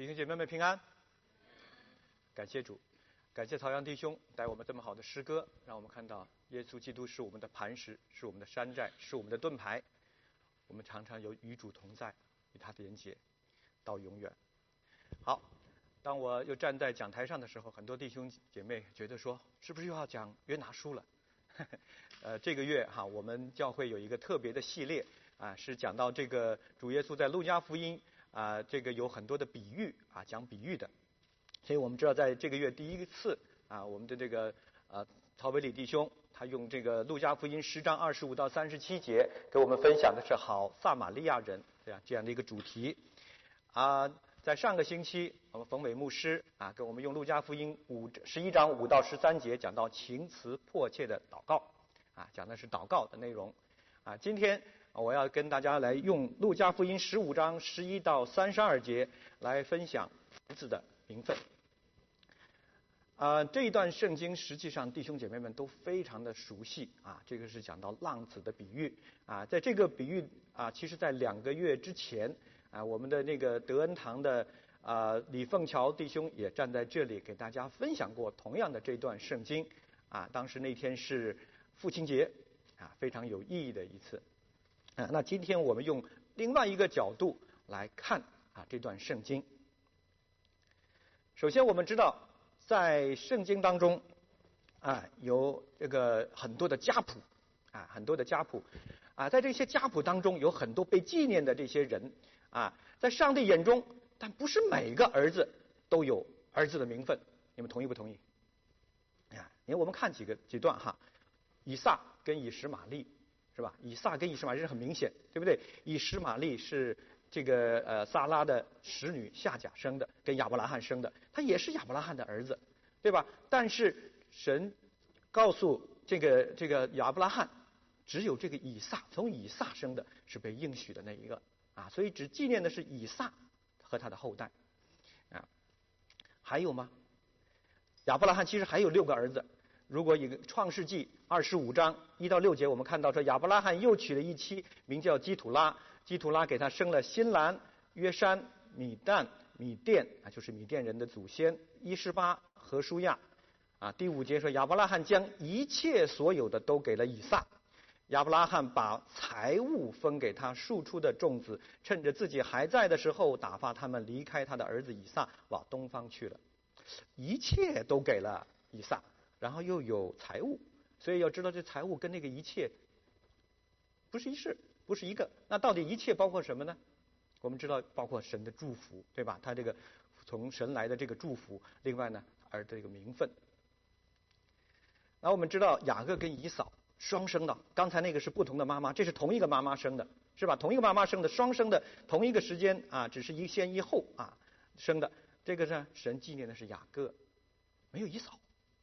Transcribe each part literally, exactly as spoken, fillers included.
弟兄姐妹们平安，感谢主，感谢曹阳弟兄带我们这么好的诗歌，让我们看到耶稣基督是我们的磐石，是我们的山寨，是我们的盾牌。我们常常有与主同在，与他连结到永远。好，当我又站在讲台上的时候，很多弟兄姐妹觉得说，是不是又要讲约拿书了？呃，这个月哈，我们教会有一个特别的系列啊，是讲到这个主耶稣在路加福音啊，这个有很多的比喻啊，讲比喻的。所以我们知道，在这个月第一次啊，我们的这个呃曹伟礼弟兄，他用这个路加福音十章二十五到三十七节，给我们分享的是好撒玛利亚人这样这样的一个主题啊。在上个星期，我们冯伟牧师啊，给我们用路加福音五十一章五到十三节讲到情辞迫切的祷告啊，讲的是祷告的内容啊。今天我要跟大家来用路加福音十五章十一到三十二节来分享儿子的名分。啊，这一段圣经实际上弟兄姐妹们都非常的熟悉啊，这个是讲到浪子的比喻啊，在这个比喻啊，其实在两个月之前啊，我们的那个德恩堂的啊李凤桥弟兄也站在这里给大家分享过同样的这段圣经啊，当时那天是父亲节啊，非常有意义的一次啊。那今天我们用另外一个角度来看啊这段圣经。首先我们知道，在圣经当中啊，有这个很多的家谱啊，很多的家谱啊，在这些家谱当中有很多被纪念的这些人啊，在上帝眼中，但不是每个儿子都有儿子的名分，你们同意不同意？啊，因为我们看几个几段哈，以撒跟以实玛利是吧？以撒跟以实玛利是很明显，对不对？以实玛利是这个呃撒拉的使女夏甲生的，跟亚伯拉罕生的，他也是亚伯拉罕的儿子，对吧？但是神告诉这个这个亚伯拉罕，只有这个以撒，从以撒生的是被应许的那一个啊，所以只纪念的是以撒和他的后代啊。还有吗？亚伯拉罕其实还有六个儿子。如果一个创世纪二十五章一到六节，我们看到说亚伯拉罕又娶了一妻，名叫基土拉，基土拉给他生了新兰、约山、米旦、米甸啊，就是米甸人的祖先伊施巴、何书亚啊。第五节说亚伯拉罕将一切所有的都给了以撒，亚伯拉罕把财物分给他庶出的众子，趁着自己还在的时候，打发他们离开他的儿子以撒，往东方去了。一切都给了以撒，然后又有财物，所以要知道这财物跟那个一切不是一事，不是一个。那到底一切包括什么呢？我们知道包括神的祝福，对吧？他这个从神来的这个祝福，另外呢儿的这个名分。然后我们知道雅各跟以扫双生的，刚才那个是不同的妈妈，这是同一个妈妈生的，是吧？同一个妈妈生的，双生的，同一个时间啊，只是一先一后啊生的。这个呢，神纪念的是雅各，没有以扫。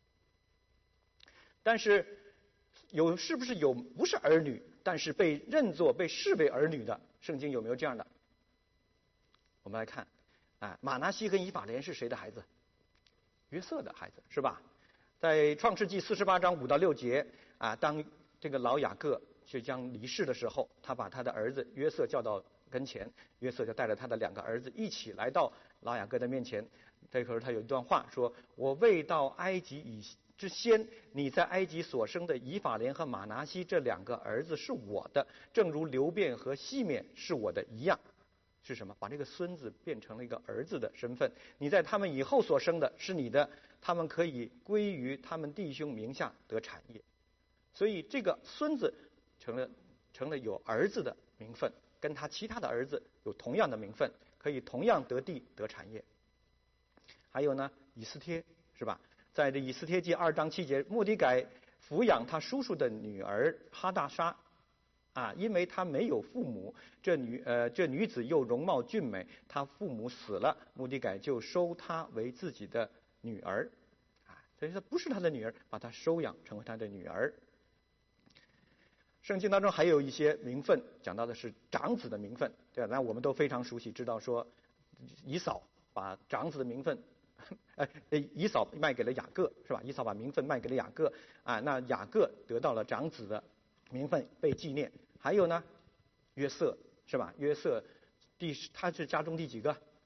但是有是不是有不是儿女，但是被认作被视为儿女的？圣经有没有这样的？我们来看啊，马拿西跟以法莲是谁的孩子？约瑟的孩子，是吧？在创世纪四十八章五到六节啊，当这个老雅各即将离世的时候，他把他的儿子约瑟叫到跟前，约瑟就带着他的两个儿子一起来到老雅各的面前。这时候他有一段话说：“我未到埃及以之先，你在埃及所生的以法莲和马拿西这两个儿子是我的，正如流便和西缅是我的一样。”是什么？把这个孙子变成了一个儿子的身份。你在他们以后所生的是你的，他们可以归于他们弟兄名下得产业。所以这个孙子成了成了有儿子的名分，跟他其他的儿子有同样的名分，可以同样得地得产业。还有呢，以斯帖是吧？在这以斯帖记二章七节，末底改抚养他叔叔的女儿哈大沙啊，因为他没有父母，这女呃这女子又容貌俊美，他父母死了，末底改就收她为自己的女儿啊，所以说不是他的女儿，把她收养成为他的女儿。圣经当中还有一些名分，讲到的是长子的名分，对吧？那我们都非常熟悉，知道说以扫把长子的名分，呃，以扫卖给了雅各，是吧？以扫把名分卖给了雅各啊，那雅各得到了长子的名分被纪念。还有呢，约瑟是吧？约瑟第他是家中第几个？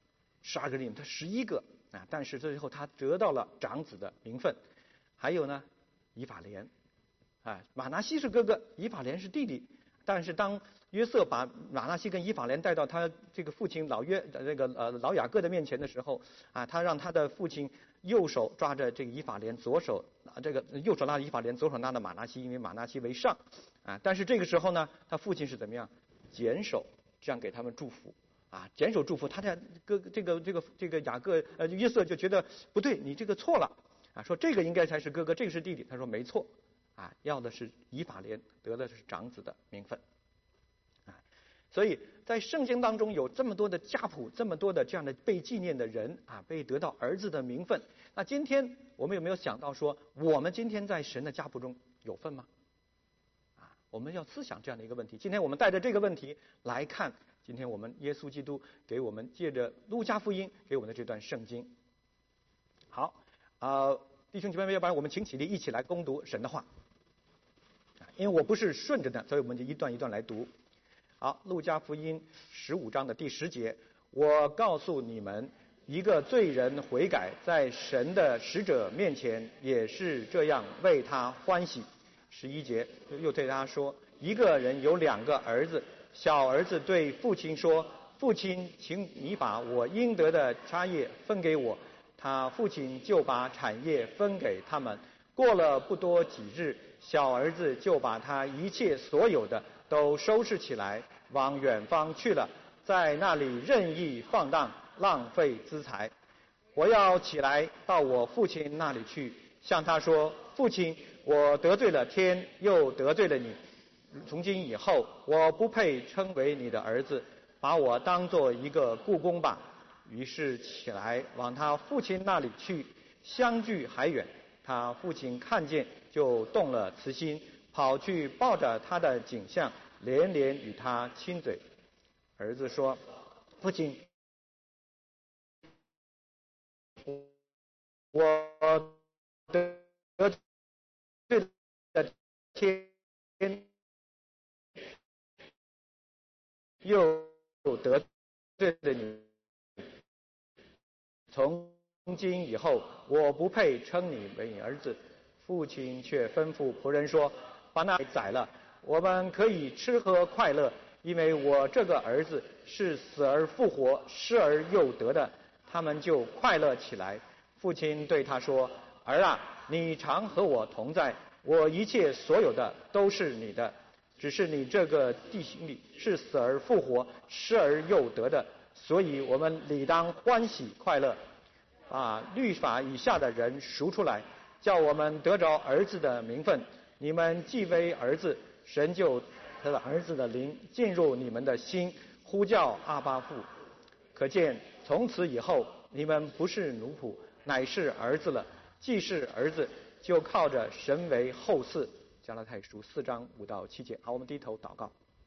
十二个里面他十一个啊，但是最后他得到了长子的名分。还有呢，以法莲，啊，马拿西是哥哥，以法莲是弟弟。但是当约瑟把马拿西跟以法莲带到他这个父亲老约这个呃老雅各的面前的时候，啊，他让他的父亲右手抓着这个以法莲，左手啊这个右手拉着以法莲，左手拉着马拿西，因为马拿西为上，啊，但是这个时候呢，他父亲是怎么样？简手这样给他们祝福，啊，简手祝福。他的哥这个这个这个雅各呃约瑟就觉得不对，你这个错了，啊，说这个应该才是哥哥，这个是弟弟。他说没错。啊，要的是以法莲，得的是长子的名分，啊，所以在圣经当中有这么多的家谱，这么多的这样的被纪念的人啊，被得到儿子的名分。那今天我们有没有想到说，我们今天在神的家谱中有份吗？啊，我们要思想这样的一个问题。今天我们带着这个问题来看，今天我们耶稣基督给我们借着路加福音给我们的这段圣经。好，啊、呃，弟兄姐妹们，要不然我们请起立，一起来攻读神的话。因为我不是顺着的，所以我们就一段一段来读。好，路加福音十五章的第十节，我告诉你们，一个罪人悔改，在神的使者面前也是这样为他欢喜。十一节又对他说，一个人有两个儿子，小儿子对父亲说，父亲，请你把我应得的家业分给我。他父亲就把产业分给他们。过了不多几日，小儿子就把他一切所有的都收拾起来，往远方去了，在那里任意放荡，浪费资财。我要起来到我父亲那里去，向他说，父亲，我得罪了天，又得罪了你，从今以后我不配称为你的儿子，把我当作一个雇工吧。于是起来往他父亲那里去，相距还远，他父亲看见就动了慈心，跑去抱着他的颈项，连连与他亲嘴。儿子说，父亲，我得罪了天，又得罪了你，从今以后我不配称你为你儿子。父亲却吩咐仆人说，把那宰了，我们可以吃喝快乐，因为我这个儿子是死而复活，失而又得的。他们就快乐起来。父亲对他说，儿啊，你常和我同在，我一切所有的都是你的，只是你这个弟兄里是死而复活，失而又得的，所以我们理当欢喜快乐。把律法以下的人赎出来，叫我们得着儿子的名分。你们既为儿子，神就他的儿子的灵进入你们的心，呼叫阿爸父。可见从此以后，你们不是奴仆，乃是儿子了。既是儿子，就靠着神为后嗣。加拉太书四章五到七节。好，我们低头祷告。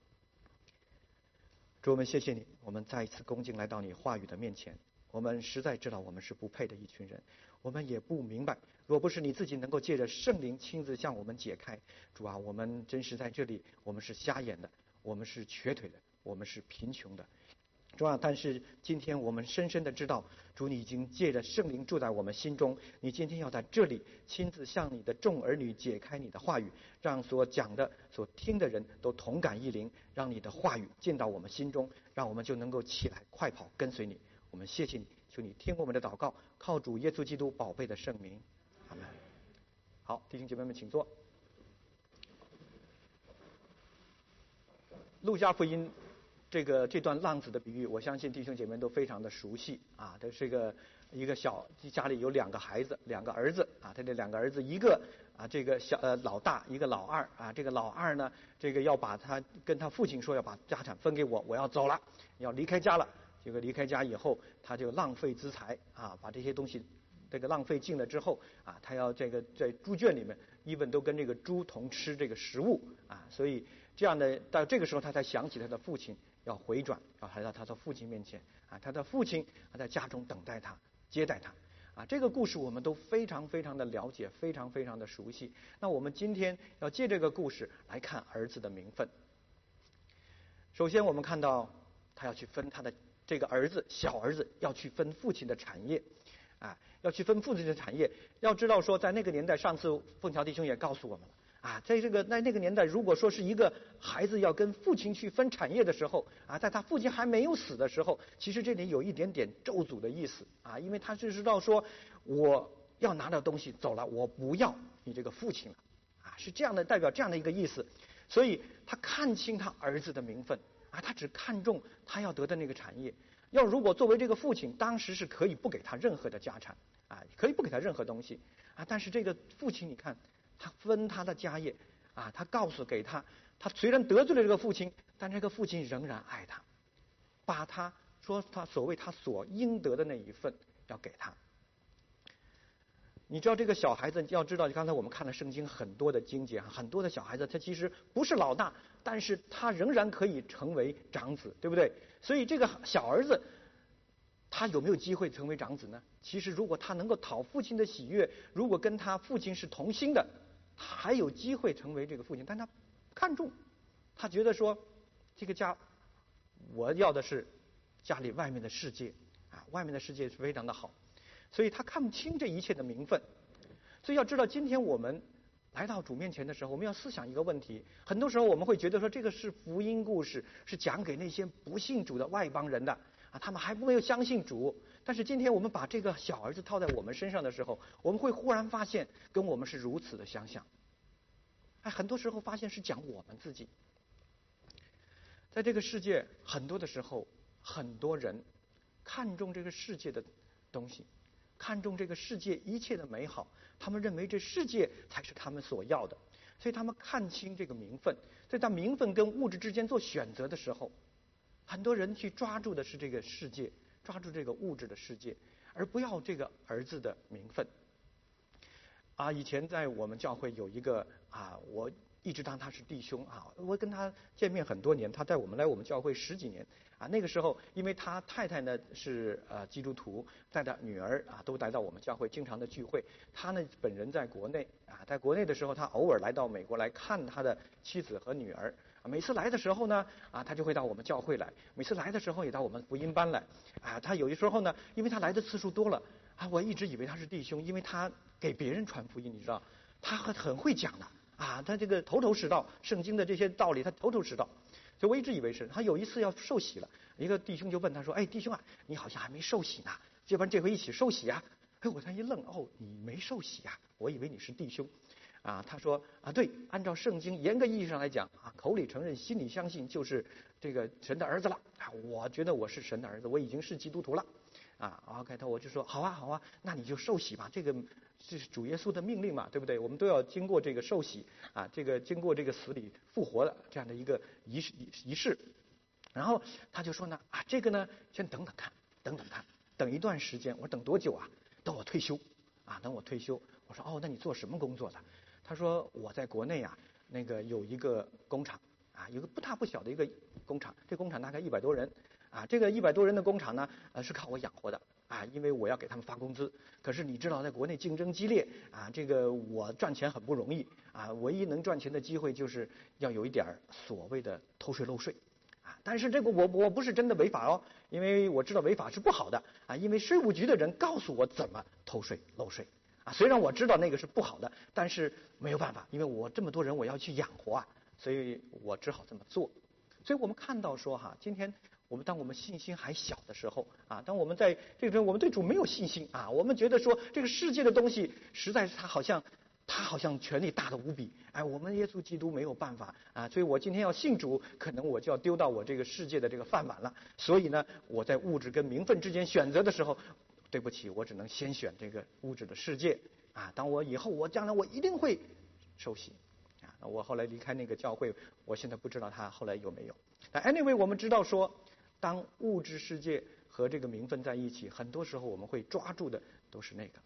主，我们谢谢你，我们再一次恭敬来到你话语的面前。我们实在知道我们是不配的一群人，我们也不明白，若不是你自己能够借着圣灵亲自向我们解开，主啊，我们真是在这里，我们是瞎眼的，我们是瘸腿的，我们是贫穷的，主啊，但是今天我们深深的知道，主你已经借着圣灵住在我们心中，你今天要在这里亲自向你的众儿女解开你的话语，让所讲的所听的人都同感一灵，让你的话语进到我们心中，让我们就能够起来快跑跟随你。我们谢谢你，求你听我们的祷告，靠主耶稣基督宝贝的圣名，阿们。好，弟兄姐妹们请坐。路加福音这个这段浪子的比喻，我相信弟兄姐妹都非常的熟悉啊。这是一个一个小家里有两个孩子，两个儿子啊，他这两个儿子一个啊这个小呃老大，一个老二啊。这个老二呢，这个要把他跟他父亲说要把家产分给我，我要走了，要离开家了。这个离开家以后，他就浪费资财啊，把这些东西这个浪费尽了之后啊，他要这个在猪圈里面一本都跟这个猪同吃这个食物啊，所以这样的到这个时候他才想起他的父亲要回转，要来到他的父亲面前啊，他的父亲还在家中等待他接待他啊。这个故事我们都非常非常的了解，非常非常的熟悉。那我们今天要借这个故事来看儿子的名分。首先我们看到他要去分他的这个儿子小儿子要去分父亲的产业，啊，要去分父亲的产业。要知道说，在那个年代，上次凤桥弟兄也告诉我们了，啊，在这个在那个年代，如果说是一个孩子要跟父亲去分产业的时候，啊，在他父亲还没有死的时候，其实这里有一点点咒诅的意思，啊，因为他是知道说，我要拿到东西走了，我不要你这个父亲了，啊，是这样的，代表这样的一个意思。所以他看清他儿子的名分，啊，他只看重他要得的那个产业。要如果作为这个父亲，当时是可以不给他任何的家产，啊，可以不给他任何东西，啊，但是这个父亲，你看，他分他的家业，啊，他告诉给他，他虽然得罪了这个父亲，但这个父亲仍然爱他，把他说他所谓他所应得的那一份要给他。你知道这个小孩子，要知道刚才我们看了圣经很多的经节，很多的小孩子他其实不是老大，但是他仍然可以成为长子，对不对？所以这个小儿子他有没有机会成为长子呢？其实如果他能够讨父亲的喜悦，如果跟他父亲是同心的，他还有机会成为这个父亲。但他看重，他觉得说这个家我要的是家里外面的世界，啊，外面的世界是非常的好，所以他看不清这一切的名分。所以要知道，今天我们来到主面前的时候，我们要思想一个问题。很多时候我们会觉得说，这个是福音故事，是讲给那些不信主的外邦人的啊，他们还没有相信主。但是今天我们把这个小儿子套在我们身上的时候，我们会忽然发现，跟我们是如此的相像。哎，很多时候发现是讲我们自己。在这个世界，很多的时候，很多人看重这个世界的东西，看重这个世界一切的美好，他们认为这世界才是他们所要的，所以他们看清这个名分。所以当名分跟物质之间做选择的时候，很多人去抓住的是这个世界，抓住这个物质的世界，而不要这个儿子的名分。啊，以前在我们教会有一个啊，我一直当他是弟兄啊，我跟他见面很多年，他带我们来我们教会十几年啊。那个时候，因为他太太呢是呃基督徒，带着女儿啊都来到我们教会，经常的聚会。他呢本人在国内啊，在国内的时候，他偶尔来到美国来看他的妻子和女儿。每次来的时候呢，啊，他就会到我们教会来；每次来的时候也到我们福音班来。啊，他有的时候呢，因为他来的次数多了，啊，我一直以为他是弟兄，因为他给别人传福音，你知道，他很很会讲的。啊，他这个头头是道，圣经的这些道理他头头是道，所以我一直以为是他。有一次要受洗了，一个弟兄就问他说：“哎，弟兄啊，你好像还没受洗呢，要不然这回一起受洗啊？”哎，我才一愣，哦，你没受洗啊？我以为你是弟兄。啊，他说啊，对，按照圣经严格意义上来讲啊，口里承认，心里相信，就是这个神的儿子了。啊，我觉得我是神的儿子，我已经是基督徒了。啊 ，OK， 他我就说好啊好啊，那你就受洗吧，这个这是主耶稣的命令嘛，对不对？我们都要经过这个受洗啊，这个经过这个死里复活的这样的一个仪式仪式。然后他就说呢，啊，这个呢先等等看，等等看，等一段时间。我说等多久啊？等我退休啊，等我退休。我说哦，那你做什么工作的？他说我在国内啊，那个有一个工厂啊，有个不大不小的一个工厂，这工厂大概一百多人。啊，这个一百多人的工厂呢，呃，是靠我养活的啊，因为我要给他们发工资。可是你知道，在国内竞争激烈啊，这个我赚钱很不容易啊，唯一能赚钱的机会就是要有一点所谓的偷税漏税啊。但是这个我我不是真的违法哦，因为我知道违法是不好的啊，因为税务局的人告诉我怎么偷税漏税啊。虽然我知道那个是不好的，但是没有办法，因为我这么多人我要去养活啊，所以我只好这么做。所以我们看到说哈，今天我们当我们信心还小的时候啊，当我们在这个我们对主没有信心啊，我们觉得说这个世界的东西实在是它好像它好像权力大得无比，哎，我们耶稣基督没有办法啊，所以我今天要信主，可能我就要丢到我这个世界的这个饭碗了。所以呢，我在物质跟名分之间选择的时候，对不起，我只能先选这个物质的世界啊。当我以后我将来我一定会受洗。我后来离开那个教会，我现在不知道他后来有没有。但 anyway， 我们知道说，当物质世界和这个名分在一起，很多时候我们会抓住的都是那个。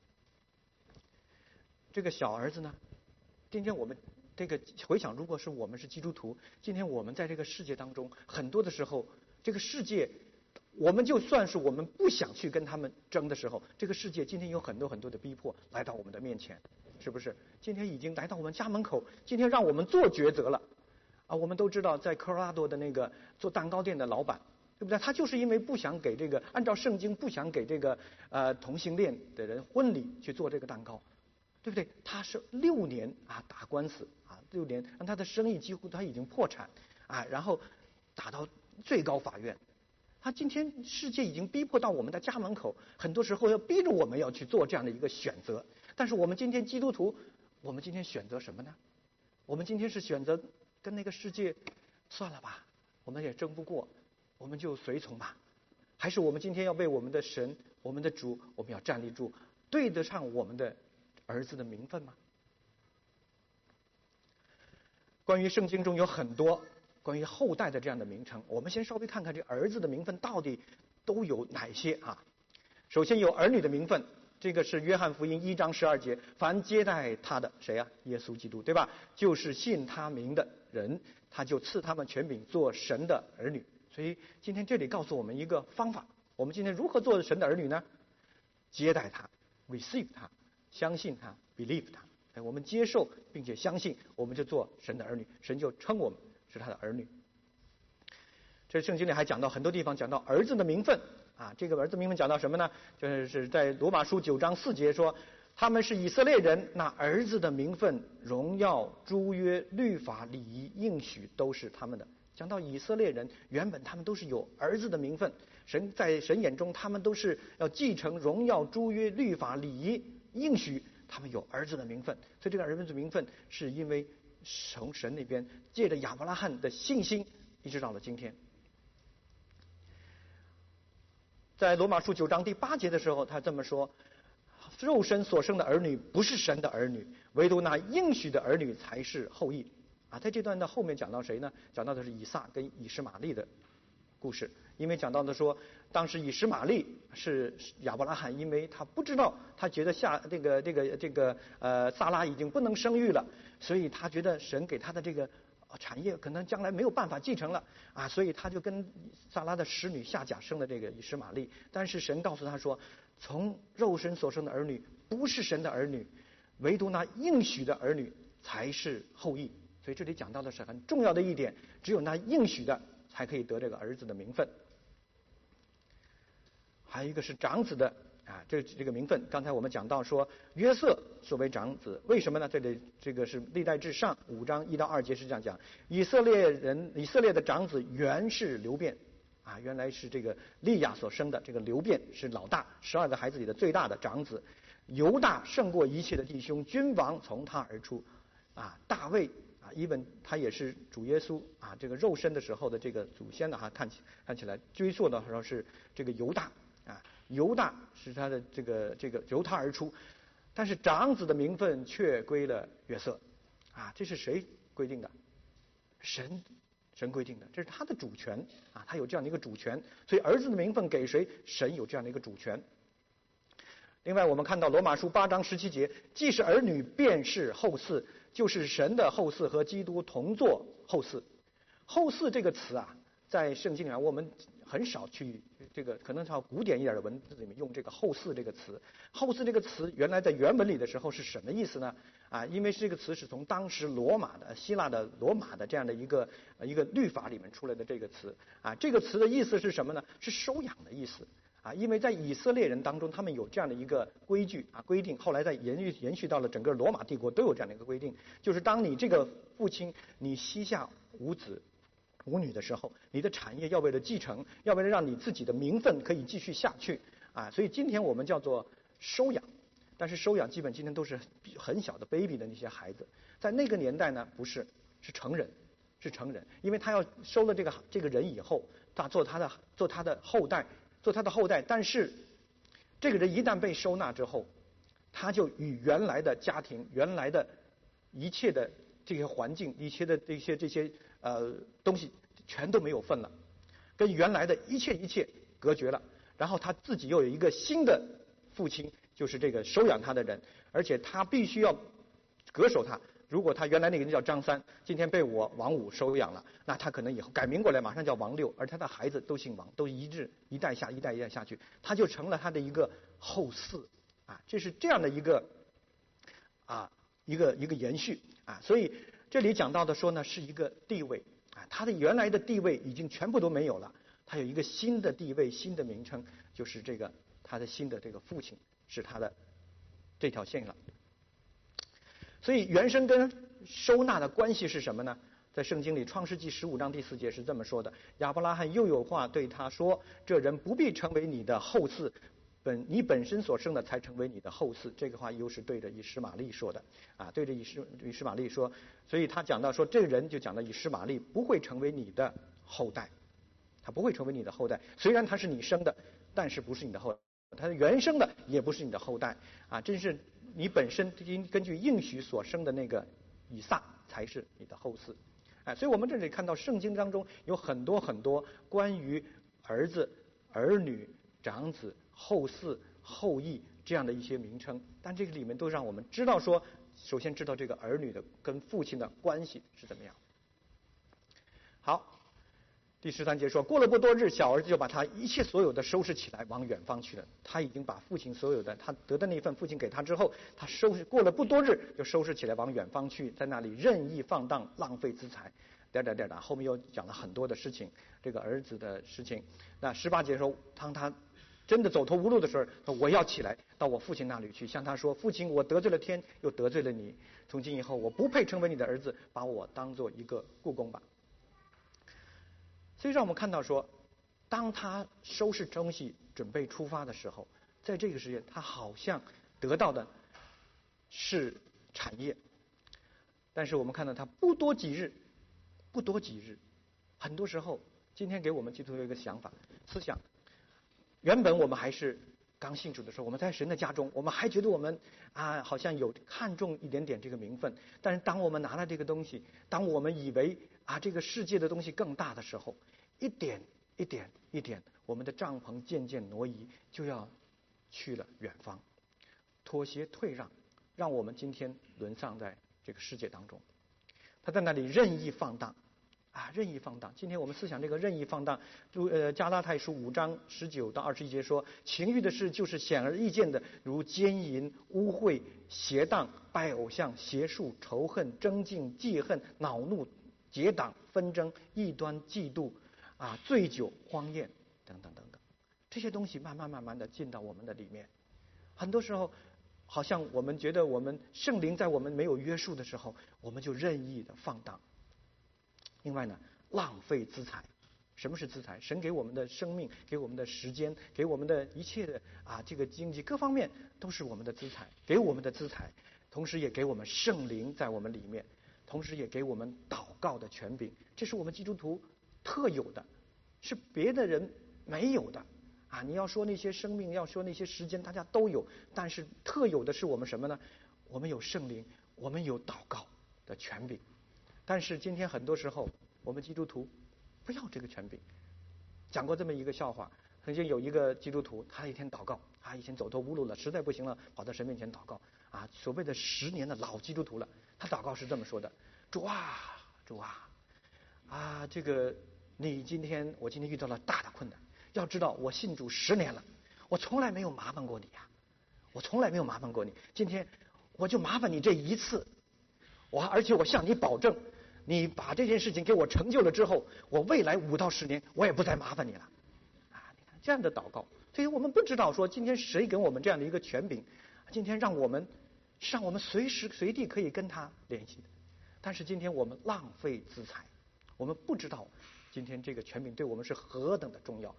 这个小儿子呢，今天我们这个回想，如果是我们是基督徒，今天我们在这个世界当中，很多的时候，这个世界，我们就算是我们不想去跟他们争的时候，这个世界今天有很多很多的逼迫来到我们的面前。是不是？今天已经来到我们家门口，今天让我们做抉择了啊！我们都知道，在科罗拉多的那个做蛋糕店的老板对不对？他就是因为不想给这个按照圣经不想给这个呃同性恋的人婚礼去做这个蛋糕，对不对？他是六年啊打官司啊，六年让他的生意几乎他已经破产啊，然后打到最高法院。他今天世界已经逼迫到我们的家门口，很多时候要逼着我们要去做这样的一个选择。但是我们今天基督徒，我们今天选择什么呢？我们今天是选择跟那个世界算了吧，我们也争不过，我们就随从吧。还是我们今天要为我们的神，我们的主，我们要站立住，对得上我们的儿子的名分吗？关于圣经中有很多关于后代的这样的名称，我们先稍微看看这儿子的名分到底都有哪些啊？首先有儿女的名分，这个是约翰福音一章十二节，凡接待他的谁啊？耶稣基督，对吧？就是信他名的人，他就赐他们权柄做神的儿女。所以今天这里告诉我们一个方法，我们今天如何做神的儿女呢？接待他 ，receive 他，相信他 ，believe 他。哎，我们接受并且相信，我们就做神的儿女，神就称我们是他的儿女。这圣经里还讲到很多地方讲到儿子的名分啊，这个儿子名分讲到什么呢？就是在罗马书九章四节说，他们是以色列人，那儿子的名分、荣耀、诸约、律法、礼仪、应许都是他们的。讲到以色列人，原本他们都是有儿子的名分，神在神眼中他们都是要继承荣耀、诸约、律法、礼仪、应许，他们有儿子的名分。所以这个儿子的名分是因为从神那边借着亚伯拉罕的信心一直到了今天。在罗马书九章第八节的时候，他这么说：肉身所生的儿女不是神的儿女，唯独那应许的儿女才是后裔。啊，在这段的后面讲到谁呢？讲到的是以撒跟以实玛利的故事。因为讲到的说，当时以实玛利是亚伯拉罕，因为他不知道，他觉得下这个这个这个呃撒拉已经不能生育了，所以他觉得神给他的这个产业可能将来没有办法继承了啊，所以他就跟撒拉的使女夏甲生了这个以实玛利。但是神告诉他说，从肉身所生的儿女不是神的儿女，唯独那应许的儿女才是后裔。所以这里讲到的是很重要的一点，只有那应许的才可以得这个儿子的名分。还有一个是长子的啊，这这个名分，刚才我们讲到说约瑟作为长子，为什么呢？这里这个是历代志上五章一到二节是这样讲：以色列人以色列的长子原是流便啊，原来是这个利亚所生的，这个流便是老大，十二个孩子里的最大的长子。犹大胜过一切的弟兄，君王从他而出啊，大卫。啊，一本他也是主耶稣啊，这个肉身的时候的这个祖先呢，哈，看起看起来追溯的时候是这个犹大啊，犹大是他的这个这个由他而出，但是长子的名分却归了约瑟啊，这是谁规定的？神神规定的，这是他的主权啊，他有这样的一个主权，所以儿子的名分给谁，神有这样的一个主权。另外我们看到罗马书八章十七节，既是儿女便是后嗣，就是神的后嗣和基督同作后嗣。后嗣这个词啊，在圣经里面我们很少去这个，可能像古典一点的文字里面用这个后嗣这个词。后嗣这个词原来在原文里的时候是什么意思呢？啊，因为这个词是从当时罗马的希腊的罗马的这样的一个一个律法里面出来的这个词啊，这个词的意思是什么呢？是收养的意思。啊，因为在以色列人当中，他们有这样的一个规矩啊规定，后来在延续延续到了整个罗马帝国都有这样的一个规定，就是当你这个父亲你膝下无子无女的时候，你的产业要为了继承，要为了让你自己的名分可以继续下去啊，所以今天我们叫做收养，但是收养基本今天都是很小的 baby 的那些孩子，在那个年代呢不是，是成人，是成人，因为他要收了这个这个人以后，他做他的做他的后代。做他的后代，但是这个人一旦被收纳之后，他就与原来的家庭、原来的一切的这些环境、一切的这些这些呃东西全都没有份了，跟原来的一切一切隔绝了。然后他自己又有一个新的父亲，就是这个收养他的人，而且他必须要恪守他。如果他原来那个人叫张三，今天被我王五收养了，那他可能以后改名过来，马上叫王六，而他的孩子都姓王，都一致一代下一代一代下去，他就成了他的一个后嗣啊，这是这样的一个啊一个一个延续啊，所以这里讲到的说呢，是一个地位啊，他的原来的地位已经全部都没有了， 他有一个新的地位、新的名称，就是这个他的新的这个父亲是他的这条线了。所以原生跟收纳的关系是什么呢？在圣经里，创世纪十五章第四节是这么说的：亚伯拉罕又有话对他说，这人不必成为你的后嗣，本你本身所生的才成为你的后嗣。这个话又是对着以实玛利说的啊，对着以实以实玛利说。所以他讲到说，这个人就讲到以实玛利不会成为你的后代，他不会成为你的后代。虽然他是你生的，但是不是你的后代，他是原生的，也不是你的后代啊。真是你本身根据应许所生的那个以撒才是你的后嗣。哎，所以我们这里看到圣经当中有很多很多关于儿子、儿女、长子、后嗣、后裔这样的一些名称，但这个里面都让我们知道说，首先知道这个儿女的跟父亲的关系是怎么样。好，第十三节说，过了不多日，小儿子就把他一切所有的收拾起来，往远方去了。他已经把父亲所有的他得的那份父亲给他之后，他收拾过了不多日，就收拾起来往远方去，在那里任意放荡，浪费资财。点点点的，后面又讲了很多的事情，这个儿子的事情。那十八节说，当他真的走投无路的时候，说我要起来到我父亲那里去，向他说，父亲，我得罪了天，又得罪了你，从今以后我不配成为你的儿子，把我当做一个雇工吧。所以让我们看到说，当他收拾东西准备出发的时候，在这个时间他好像得到的是产业，但是我们看到他不多几日不多几日很多时候今天给我们基督徒有一个想法思想，原本我们还是刚信主的时候，我们在神的家中，我们还觉得我们啊好像有看重一点点这个名分，但是当我们拿了这个东西，当我们以为啊这个世界的东西更大的时候，一点一点一点，我们的帐篷渐渐挪移，就要去了远方，妥协退让，让我们今天沦丧在这个世界当中。他在那里任意放荡啊，任意放荡。今天我们思想这个任意放荡，就呃加拉太书五章十九到二十一节说，情欲的事就是显而易见的，如奸淫、污秽、邪荡、拜偶像、邪术、仇恨、争竞、记恨、恼怒、结党、纷争、异端、嫉妒啊、醉酒、荒宴等等等等，这些东西慢慢慢慢的进到我们的里面。很多时候好像我们觉得我们圣灵在我们没有约束的时候，我们就任意的放荡。另外呢，浪费资财。什么是资财？神给我们的生命，给我们的时间，给我们的一切的啊这个经济各方面都是我们的资财，给我们的资财，同时也给我们圣灵在我们里面，同时也给我们祷告的权柄，这是我们基督徒特有的，是别的人没有的啊！你要说那些生命，要说那些时间，大家都有，但是特有的是我们什么呢？我们有圣灵，我们有祷告的权柄。但是今天很多时候，我们基督徒不要这个权柄。讲过这么一个笑话，曾经有一个基督徒，他一天祷告，他以前走投无路了，实在不行了，跑到神面前祷告啊，所谓的十年的老基督徒了，他祷告是这么说的：主啊，主啊，啊，这个你今天我今天遇到了大的困难，要知道我信主十年了，我从来没有麻烦过你呀、啊，我从来没有麻烦过你，今天我就麻烦你这一次，我而且我向你保证，你把这件事情给我成就了之后，我未来五到十年我也不再麻烦你了啊！你看这样的祷告，所以我们不知道说今天谁给我们这样的一个权柄，今天让我们让我们随时随地可以跟他联系的，但是今天我们浪费资财，我们不知道今天这个权柄对我们是何等的重要，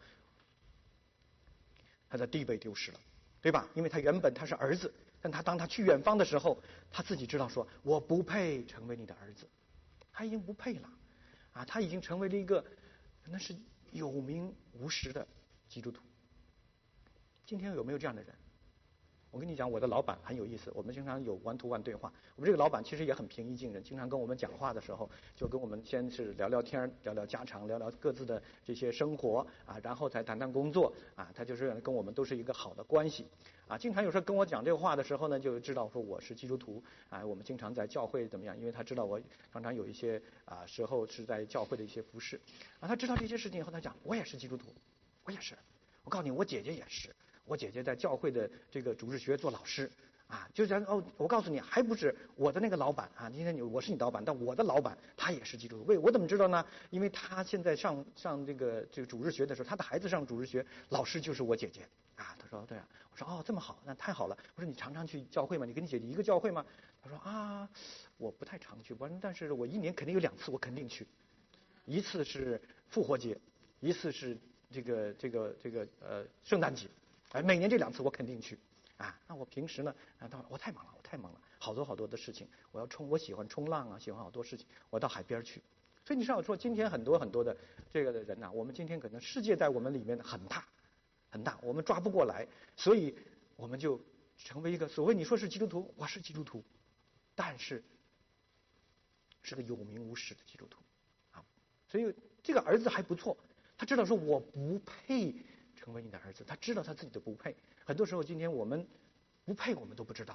他的地位丢失了，对吧？因为他原本他是儿子，但他当他去远方的时候，他自己知道说我不配成为你的儿子，他已经不配了啊！他已经成为了一个那是有名无实的基督徒。今天有没有这样的人？我跟你讲，我的老板很有意思，我们经常有 one to one 对话。我们这个老板其实也很平易近人，经常跟我们讲话的时候，就跟我们先是聊聊天，聊聊家常，聊聊各自的这些生活啊，然后才谈谈工作啊。他就是跟我们都是一个好的关系啊。经常有时候跟我讲这个话的时候呢，就知道说我是基督徒啊。我们经常在教会怎么样？因为他知道我常常有一些啊时候是在教会的一些服事啊。他知道这些事情以后，他讲我也是基督徒，我也是。我告诉你，我姐姐也是。我姐姐在教会的这个主日学做老师啊，就咱哦，我告诉你，还不是我的那个老板啊，今天你我是你老板，但我的老板他也是基督徒。为我怎么知道呢？因为他现在上上这个这个主日学的时候，他的孩子上主日学，老师就是我姐姐啊。他说对啊，我说哦这么好，那太好了。我说你常常去教会吗？你跟你姐姐一个教会吗？他说啊，我不太常去，我说但是我一年肯定有两次，我肯定去，一次是复活节，一次是这个这个这个呃圣诞节，哎，每年这两次我肯定去。啊，那我平时呢？啊，我太忙了，我太忙了，好多好多的事情，我要冲，我喜欢冲浪啊，喜欢好多事情，我到海边去。所以你像我说，今天很多很多的这个的人呐、啊，我们今天可能世界在我们里面很大很大，我们抓不过来，所以我们就成为一个所谓你说是基督徒，我是基督徒，但是是个有名无实的基督徒啊。所以这个儿子还不错，他知道说我不配成为你的儿子，他知道他自己的不配。很多时候，今天我们不配，我们都不知道。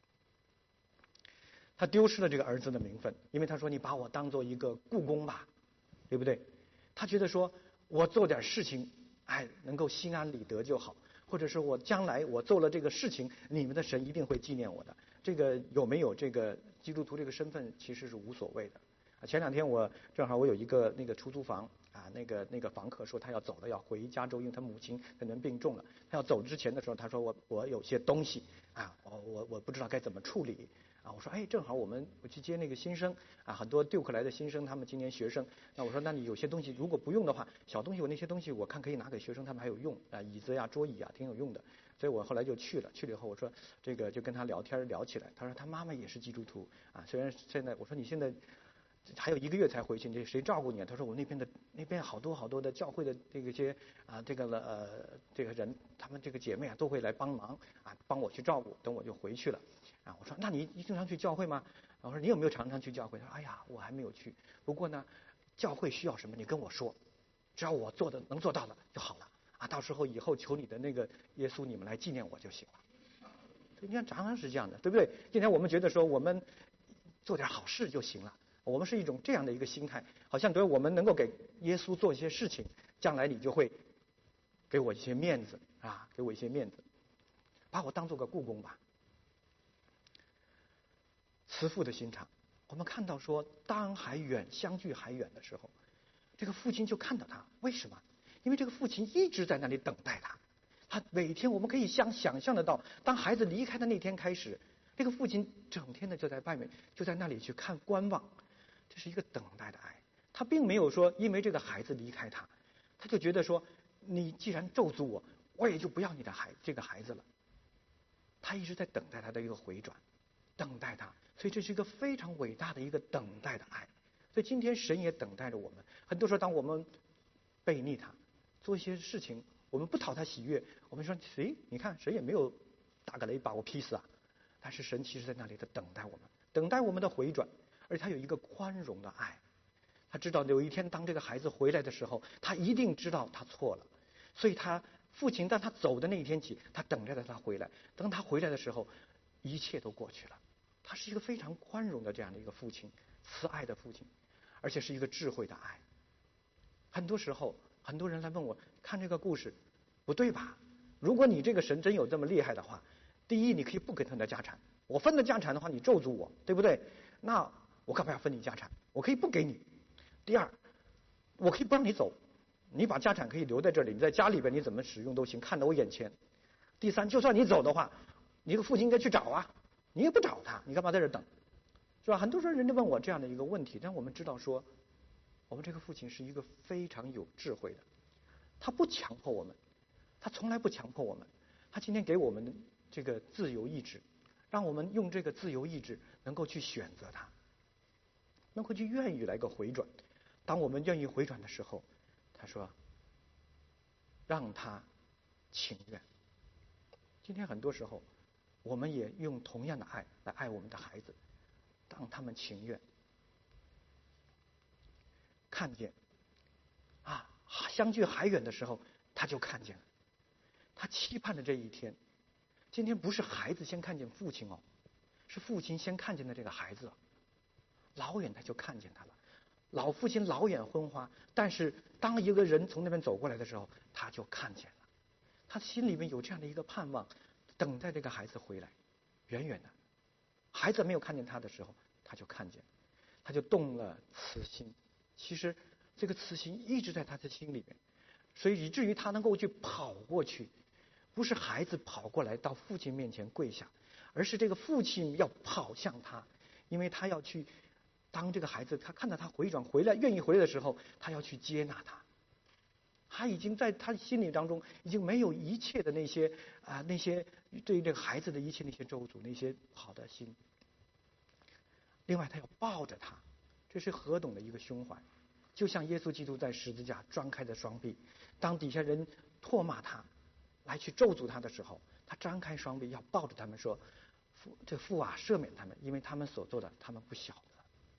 他丢失了这个儿子的名分，因为他说：“你把我当做一个雇工吧，对不对？”他觉得说我做点事情，哎，能够心安理得就好，或者是我将来我做了这个事情，你们的神一定会纪念我的。这个有没有这个基督徒这个身份，其实是无所谓的。前两天我正好我有一个那个出租房啊，那个那个房客说他要走了，要回加州，因为他母亲可能病重了。他要走之前的时候，他说我我有些东西啊，我我我不知道该怎么处理啊。我说哎，正好我们我去接那个新生啊，很多丢克来的新生，他们今年学生。那我说那你有些东西如果不用的话，小东西我那些东西我看可以拿给学生，他们还有用啊，椅子呀、桌椅啊，挺有用的。所以我后来就去了，去了以后我说这个就跟他聊天聊起来。他说他妈妈也是基督徒啊，虽然现在我说你现在。还有一个月才回去，这谁照顾你啊？他说我那边的那边好多好多的教会的这个些啊这个呃这个人，他们这个姐妹啊都会来帮忙啊，帮我去照顾，等我就回去了啊。我说那你你经常去教会吗？我说你有没有常常去教会？他说哎呀我还没有去，不过呢教会需要什么你跟我说，只要我做的能做到的就好了啊。到时候以后求你的那个耶稣你们来纪念我就行了。你看常常是这样的，对不对？今天我们觉得说我们做点好事就行了。我们是一种这样的一个心态，好像对我们能够给耶稣做一些事情，将来你就会给我一些面子啊，给我一些面子，把我当做个雇工吧。慈父的心肠，我们看到说，当还远相距还远的时候，这个父亲就看到他，为什么？因为这个父亲一直在那里等待他，他每天我们可以想想象得到，当孩子离开的那天开始，这个父亲整天的就在外面，就在那里去看观望。这是一个等待的爱，他并没有说因为这个孩子离开他，他就觉得说你既然咒诅我，我也就不要你的孩这个孩子了。他一直在等待他的一个回转，等待他，所以这是一个非常伟大的一个等待的爱。所以今天神也等待着我们。很多时候当我们背逆他，做一些事情我们不讨他喜悦，我们说谁你看谁也没有打个雷把我劈死啊，但是神其实在那里的等待我们，等待我们的回转。而且他有一个宽容的爱，他知道有一天当这个孩子回来的时候，他一定知道他错了，所以他父亲当他走的那一天起，他等着他回来。等他回来的时候，一切都过去了。他是一个非常宽容的这样的一个父亲，慈爱的父亲，而且是一个智慧的爱。很多时候，很多人来问我看这个故事，不对吧？如果你这个神真有这么厉害的话，第一，你可以不给他的家产，我分的家产的话，你咒诅我，对不对？那我干嘛要分你家产？我可以不给你。第二，我可以不让你走，你把家产可以留在这里，你在家里边你怎么使用都行，看到我眼前。第三，就算你走的话，你的父亲应该去找啊，你也不找他，你干嘛在这等？是吧？很多时候人家问我这样的一个问题，但我们知道说，我们这个父亲是一个非常有智慧的，他不强迫我们，他从来不强迫我们，他今天给我们这个自由意志，让我们用这个自由意志能够去选择他，能够去愿意来个回转。当我们愿意回转的时候，他说让他情愿。今天很多时候我们也用同样的爱来爱我们的孩子，让他们情愿看见啊，相距还远的时候他就看见了，他期盼的这一天。今天不是孩子先看见父亲哦，是父亲先看见的这个孩子，老远他就看见他了。老父亲老眼昏花，但是当一个人从那边走过来的时候，他就看见了，他心里面有这样的一个盼望，等待这个孩子回来。 远远的，孩子没有看见他的时候，他就看见，他就动了慈心。其实这个慈心一直在他的心里面，所以以至于他能够去跑过去，不是孩子跑过来到父亲面前跪下，而是这个父亲要跑向他，因为他要去，当这个孩子他看到他回转回来，愿意回来的时候，他要去接纳他。他已经在他心里当中已经没有一切的那些啊、呃、那些对于这个孩子的一切那些咒诅，那些好的心。另外他要抱着他，这是何等的一个胸怀，就像耶稣基督在十字架张开的双臂，当底下人唾骂他来去咒诅他的时候，他张开双臂要抱着他们说，父这父啊，赦免他们，因为他们所做的他们不晓得，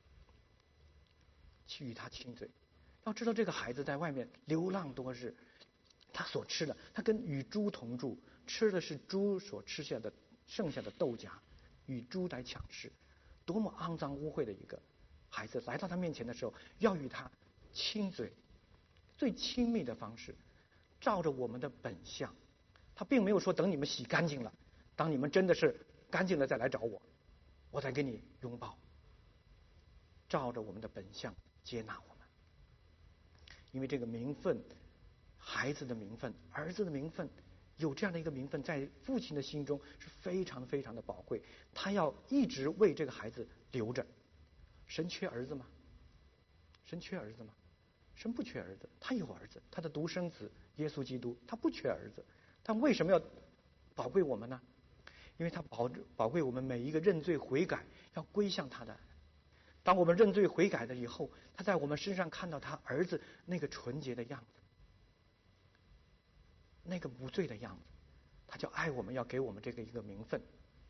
去与他亲嘴。要知道这个孩子在外面流浪多日，他所吃的，他跟与猪同住，吃的是猪所吃下的剩下的豆荚，与猪来抢吃，多么肮脏污秽的一个孩子，来到他面前的时候要与他亲嘴，最亲密的方式，照着我们的本相。他并没有说等你们洗干净了，当你们真的是干净了再来找我，我再给你拥抱，照着我们的本相接纳我们。因为这个名分，孩子的名分，儿子的名分，有这样的一个名分在父亲的心中是非常非常的宝贵，他要一直为这个孩子留着。神缺儿子吗？神缺儿子吗？神不缺儿子，他有儿子，他的独生子耶稣基督，他不缺儿子，他为什么要宝贵我们呢？因为他宝宝贵我们每一个认罪悔改要归向他的。当我们认罪悔改了以后，他在我们身上看到他儿子那个纯洁的样子，那个无罪的样子，他就爱我们，要给我们这个一个名分。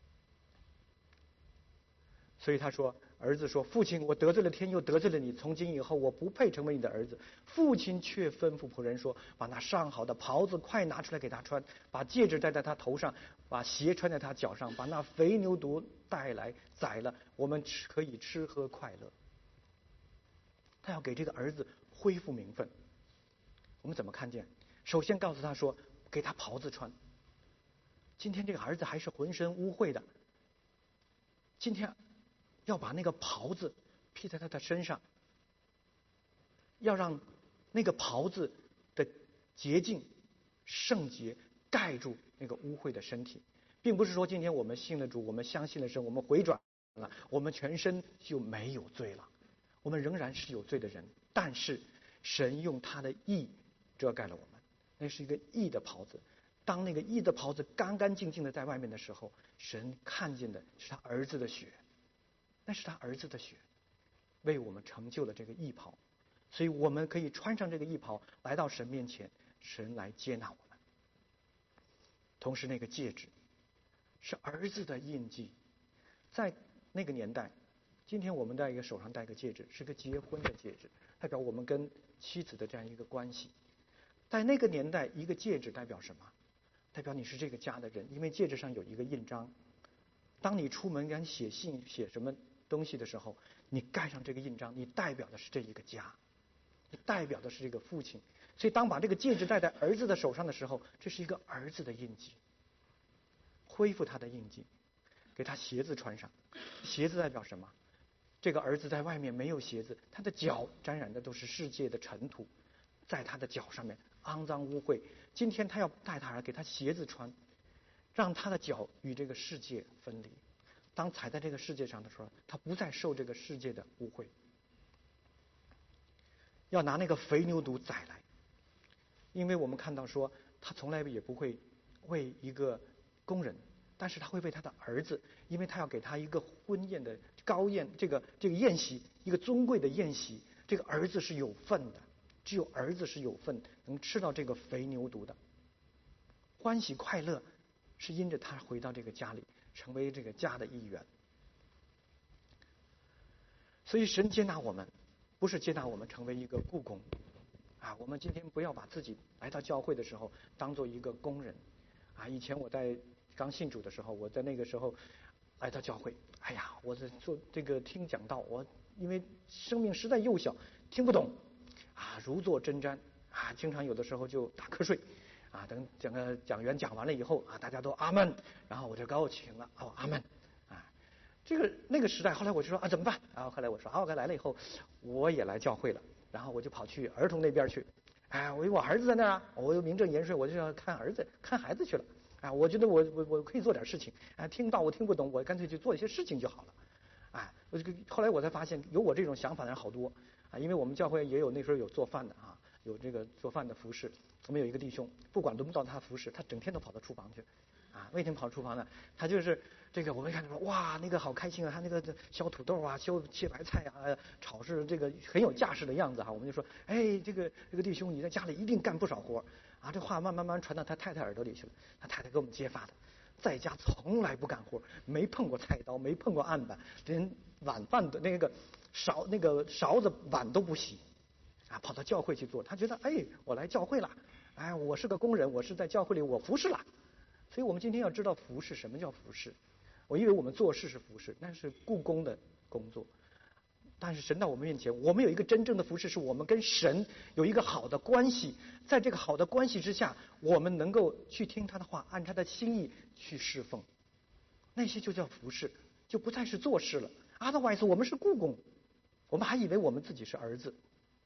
所以他说，儿子说，父亲，我得罪了天，又得罪了你，从今以后我不配成为你的儿子。父亲却吩咐仆人说，把那上好的袍子快拿出来给他穿，把戒指戴在他头上，把鞋穿在他脚上，把那肥牛犊带来宰了，我们吃可以吃喝快乐。他要给这个儿子恢复名分。我们怎么看见？首先告诉他说，给他袍子穿。今天这个儿子还是浑身污秽的，今天要把那个袍子披在他的身上，要让那个袍子的洁净圣洁盖住那个污秽的身体，并不是说今天我们信了主，我们相信了神，我们回转了，我们全身就没有罪了，我们仍然是有罪的人，但是神用他的义遮盖了我们，那是一个义的袍子。当那个义的袍子干干净净的在外面的时候，神看见的是他儿子的血，那是他儿子的血为我们成就了这个义袍，所以我们可以穿上这个义袍来到神面前，神来接纳我们。同时那个戒指是儿子的印记，在那个年代，今天我们在一个手上戴个戒指是个结婚的戒指，代表我们跟妻子的这样一个关系。在那个年代，一个戒指代表什么？代表你是这个家的人，因为戒指上有一个印章。当你出门敢写信写什么东西的时候，你盖上这个印章，你代表的是这一个家，你代表的是这个父亲。所以当把这个戒指戴在儿子的手上的时候，这是一个儿子的印记，恢复他的印记，给他鞋子穿上。鞋子代表什么？这个儿子在外面没有鞋子，他的脚沾染的都是世界的尘土，在他的脚上面肮脏污秽。今天他要带他儿给他鞋子穿，让他的脚与这个世界分离。当踩在这个世界上的时候，他不再受这个世界的污秽。要拿那个肥牛犊宰来，因为我们看到说他从来也不会为一个工人，但是他会为他的儿子，因为他要给他一个婚宴的高宴，这个这个宴席，一个尊贵的宴席，这个儿子是有份的，只有儿子是有份能吃到这个肥牛犊的。欢喜快乐是因着他回到这个家里，成为这个家的一员。所以神接纳我们，不是接纳我们成为一个雇工啊！我们今天不要把自己来到教会的时候当做一个工人啊！以前我在刚信主的时候，我在那个时候来到教会，哎呀，我在做这个听讲道，我因为生命实在幼小，听不懂啊，如坐针毡啊，经常有的时候就打瞌睡啊，等整个讲员讲完了以后啊，大家都阿门，然后我就高兴了，哦，阿门，啊，这个那个时代，后来我就说啊怎么办？然后后来我说啊，我来了以后，我也来教会了，然后我就跑去儿童那边去，哎，我我儿子在那儿啊，我又名正言顺，我就要看儿子看孩子去了，啊，我觉得我我我可以做点事情，啊，听到我听不懂，我干脆去做一些事情就好了，啊，我这个后来我才发现，有我这种想法的人好多，啊，因为我们教会也有那时候有做饭的啊。有这个做饭的服侍，我们有一个弟兄，不管轮不到他服侍，他整天都跑到厨房去，啊，为什么跑厨房呢？他就是这个，我们一看说，哇，那个好开心啊，他那个削土豆啊，削切白菜啊，炒是这个很有架势的样子哈、啊。我们就说，哎，这个这个弟兄，你在家里一定干不少活啊。这话慢慢慢传到他太太耳朵里去了，他太太给我们揭发的，在家从来不干活，没碰过菜刀，没碰过案板，连碗饭的那个勺那个勺子碗都不洗。啊，跑到教会去做，他觉得哎，我来教会了，哎，我是个工人，我是在教会里我服侍了，所以我们今天要知道服侍，什么叫服侍？我以为我们做事是服侍，那是雇工的工作，但是神到我们面前，我们有一个真正的服侍，是我们跟神有一个好的关系，在这个好的关系之下，我们能够去听他的话，按他的心意去侍奉，那些就叫服侍，就不再是做事了。Otherwise， 我们是雇工，我们还以为我们自己是儿子。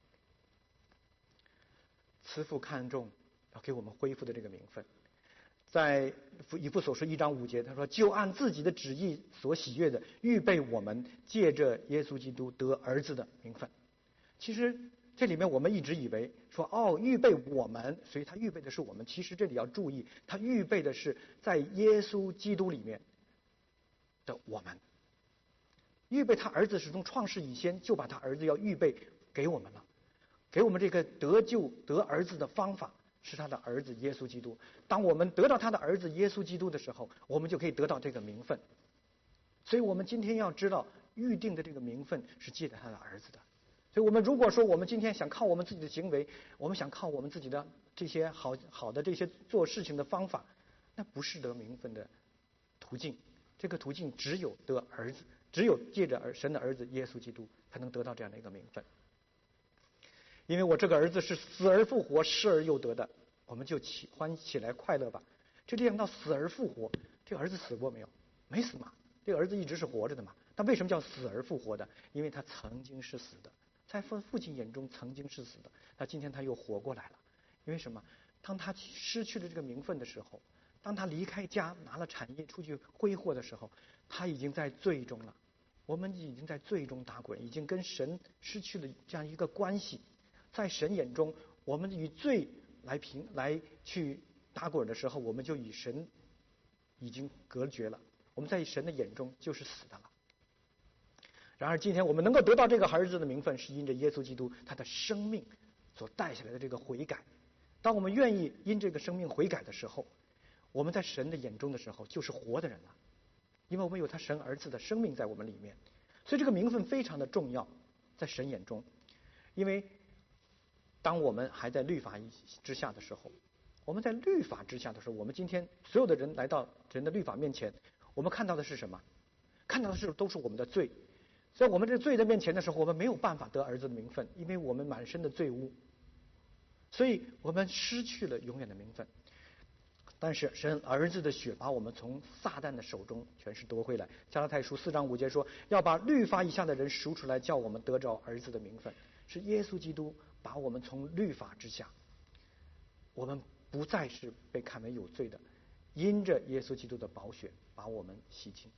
慈父看重要给我们恢复的这个名分，在以弗所书一章五节，他说：“就按自己的旨意所喜悦的，预备我们借着耶稣基督得儿子的名分。”其实这里面我们一直以为说哦，预备我们，所以他预备的是我们。其实这里要注意，他预备的是在耶稣基督里面的我们。预备他儿子是从创世以前就把他儿子要预备给我们了。给我们这个得救得儿子的方法是他的儿子耶稣基督。当我们得到他的儿子耶稣基督的时候，我们就可以得到这个名分。所以我们今天要知道，预定的这个名分是借着他的儿子的。所以我们如果说我们今天想靠我们自己的行为，我们想靠我们自己的这些好好的这些做事情的方法，那不是得名分的途径。这个途径只有得儿子，只有借着神的儿子耶稣基督才能得到这样的一个名分。因为我这个儿子是死而复活，失而又得的，我们就起欢起来快乐吧。这里讲到死而复活，这个儿子死过没有？没死嘛，这个儿子一直是活着的嘛。他为什么叫死而复活的？因为他曾经是死的，在父父亲眼中曾经是死的，那今天他又活过来了。因为什么？当他失去了这个名分的时候，当他离开家拿了产业出去挥霍的时候，他已经在罪中了。我们已经在罪中打滚，已经跟神失去了这样一个关系。在神眼中，我们与罪来平来去打滚的时候，我们就与神已经隔绝了。我们在神的眼中就是死的了。然而今天我们能够得到这个儿子的名分，是因着耶稣基督他的生命所带下来的这个悔改。当我们愿意因这个生命悔改的时候，我们在神的眼中的时候就是活的人了，因为我们有他神儿子的生命在我们里面。所以这个名分非常的重要，在神眼中。因为当我们还在律法之下的时候，我们在律法之下的时候，我们今天所有的人来到神的律法面前，我们看到的是什么？看到的是都是我们的罪。在我们这罪的面前的时候，我们没有办法得儿子的名分，因为我们满身的罪污，所以我们失去了永远的名分。但是神儿子的血把我们从撒旦的手中全是夺回来。加拉太书四章五节说，要把律法以下的人赎出来，叫我们得着儿子的名分。是耶稣基督把我们从律法之下，我们不再是被看为有罪的，因着耶稣基督的宝血把我们洗净。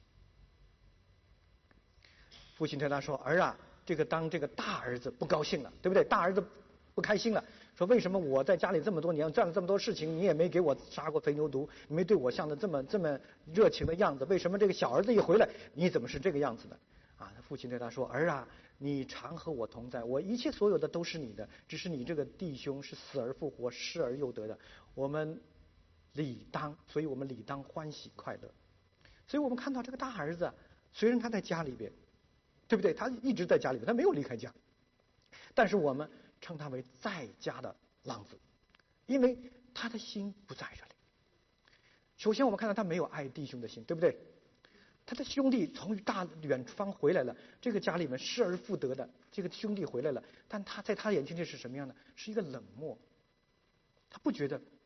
父亲对他说：“儿啊，这个当这个大儿子不高兴了，对不对？大儿子不开心了，说为什么我在家里这么多年干了这么多事情，你也没给我杀过肥牛犊，你没对我像的这么这么热情的样子，为什么这个小儿子一回来，你怎么是这个样子的？”啊，父亲对他说：“儿啊，你常和我同在，我一切所有的都是你的，只是你这个弟兄是死而复活，失而又得的，我们理当，所以我们理当欢喜快乐。”所以我们看到这个大儿子，虽然他在家里边，对不对？他一直在家里边，他没有离开家，但是我们称他为在家的浪子，因为他的心不在这里。首先我们看到他没有爱弟兄的心，对不对？他的兄弟从大远方回来了，这个家里面失而复得的这个兄弟回来了，但他在他眼前这是什么样的？是一个冷漠，他不觉得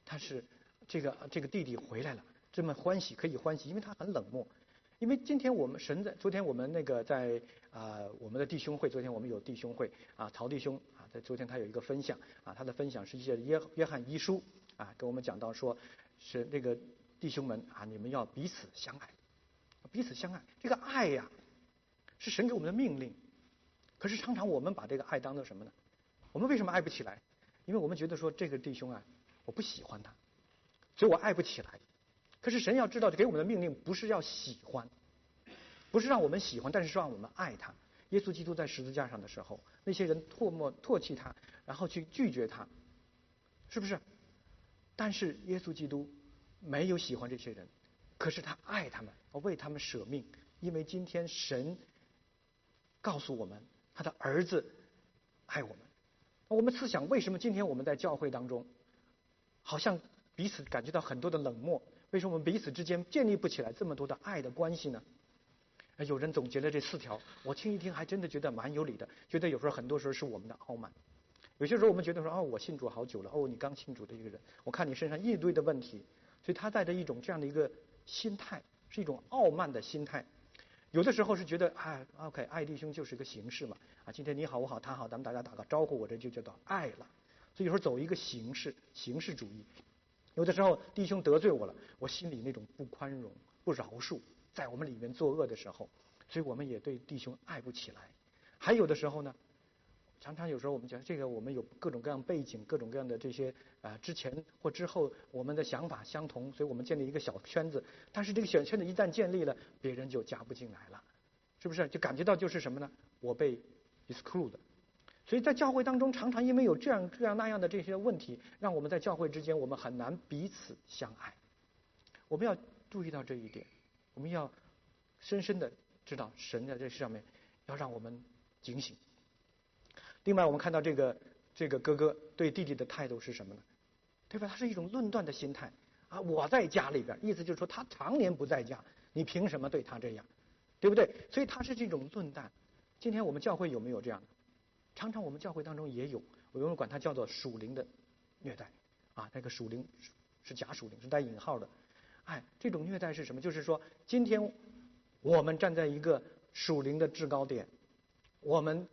他是这个这个弟弟回来了，这么欢喜可以欢喜，因为他很冷漠。因为今天我们神在昨天我们那个在啊、呃、我们的弟兄会，昨天我们有弟兄会啊，曹弟兄啊，在昨天他有一个分享啊，他的分享是一些约约翰一书啊，跟我们讲到说，是那个弟兄们啊，你们要彼此相爱，彼此相爱，这个爱呀、啊，是神给我们的命令。可是常常我们把这个爱当做什么呢？我们为什么爱不起来？因为我们觉得说这个弟兄啊，我不喜欢他，所以我爱不起来。可是神要知道，给我们的命令不是要喜欢，不是让我们喜欢，但是是让我们爱他。耶稣基督在十字架上的时候，那些人唾沫唾弃他，然后去拒绝他，是不是？但是耶稣基督没有喜欢这些人，可是他爱他们，为他们舍命，因为今天神告诉我们，他的儿子爱我们。我们思想，为什么今天我们在教会当中，好像彼此感觉到很多的冷漠？为什么我们彼此之间建立不起来这么多的爱的关系呢？有人总结了这四条，我听一听还真的觉得蛮有理的，觉得有时候很多时候是我们的傲慢。有些时候我们觉得说，哦，我信主好久了，哦，你刚信主的一个人，我看你身上一堆的问题，所以他带着一种这样的一个心态，是一种傲慢的心态。有的时候是觉得，哎 ，OK， 爱弟兄就是一个形式嘛，啊，今天你好我好他好，咱们大家打个招呼，我这就叫做爱了。所以有时候走一个形式，形式主义。有的时候弟兄得罪我了，我心里那种不宽容、不饶恕，在我们里面作恶的时候，所以我们也对弟兄爱不起来。还有的时候呢，常常有时候我们讲这个，我们有各种各样背景、各种各样的这些啊、呃，之前或之后我们的想法相同，所以我们建立一个小圈子。但是这个小圈子一旦建立了，别人就加不进来了，是不是？就感觉到就是什么呢？我被 exclude。所以在教会当中，常常因为有这样这样那样的这些问题，让我们在教会之间，我们很难彼此相爱。我们要注意到这一点，我们要深深的知道神在这上面要让我们警醒。另外，我们看到这个这个哥哥对弟弟的态度是什么呢？对吧？他是一种论断的心态啊！我在家里边，意思就是说他常年不在家，你凭什么对他这样？对不对？所以他是这种论断。今天我们教会有没有这样的？常常我们教会当中也有，我们管它叫做属灵的虐待啊，那个属灵是假属灵，是带引号的。哎，这种虐待是什么？就是说，今天我们站在一个属灵的制高点，我们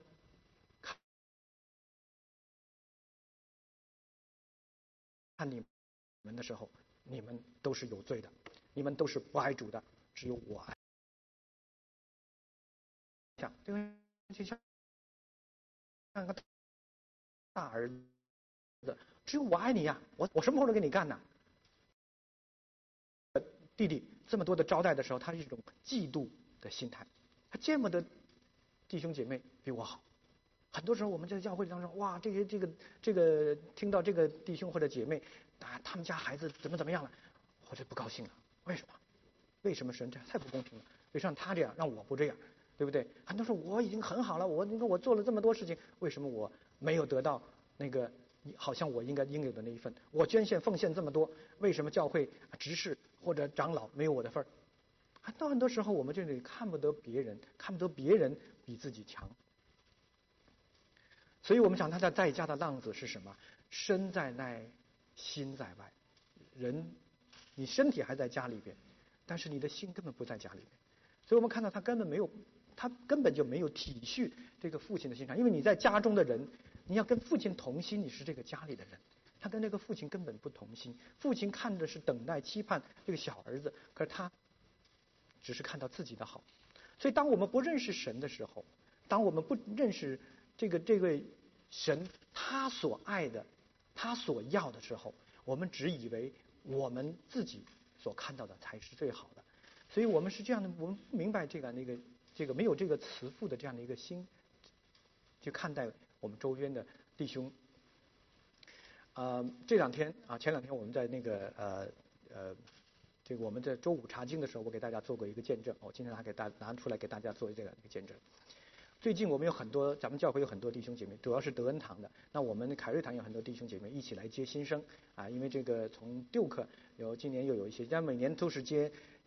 看你们的时候，你们都是有罪的，你们都是不爱主的，只有我爱。像这个就像像个大儿子，只有我爱你呀、啊，我我什么活都给你干呢。弟弟这么多的招待的时候，他是一种嫉妒的心态，他见不得弟兄姐妹比我好。很多时候我们在教会当中，哇，这些这个这个听到这个弟兄或者姐妹啊，他们家孩子怎么怎么样了，我就不高兴了。为什么？为什么神这样太不公平了？为什么他这样，让我不这样？对不对？很多时候我已经很好了，我你看我做了这么多事情，为什么我没有得到那个好像我应该应有的那一份？我捐献奉献这么多，为什么教会执事或者长老没有我的份儿？很多很多时候我们这里看不得别人，看不得别人比自己强。所以我们讲他在在家的浪子是什么？身在内，心在外。人，你身体还在家里边，但是你的心根本不在家里边。所以我们看到他根本没有，他根本就没有体恤这个父亲的心肠。因为你在家中的人，你要跟父亲同心，你是这个家里的人。他跟那个父亲根本不同心。父亲看的是等待、期盼这个小儿子，可是他只是看到自己的好。所以当我们不认识神的时候，当我们不认识这个这个神他所爱的，他所要的时候，我们只以为我们自己所看到的才是最好的。所以我们是这样的，我们不明白这个那个这个没有这个慈父的这样的一个心去看待我们周边的弟兄。呃，这两天啊，前两天我们在那个呃呃这个我们在周五查经的时候，我给大家做过一个见证，我今天还给大拿出来给大家做这样一个见证。最近我们有很多，咱们教会有很多弟兄姐妹，主要是德恩堂的。那我们凯瑞堂有很多弟兄姐妹一起来接新生啊，因为这个从六课有今年又有一些，但每年都是接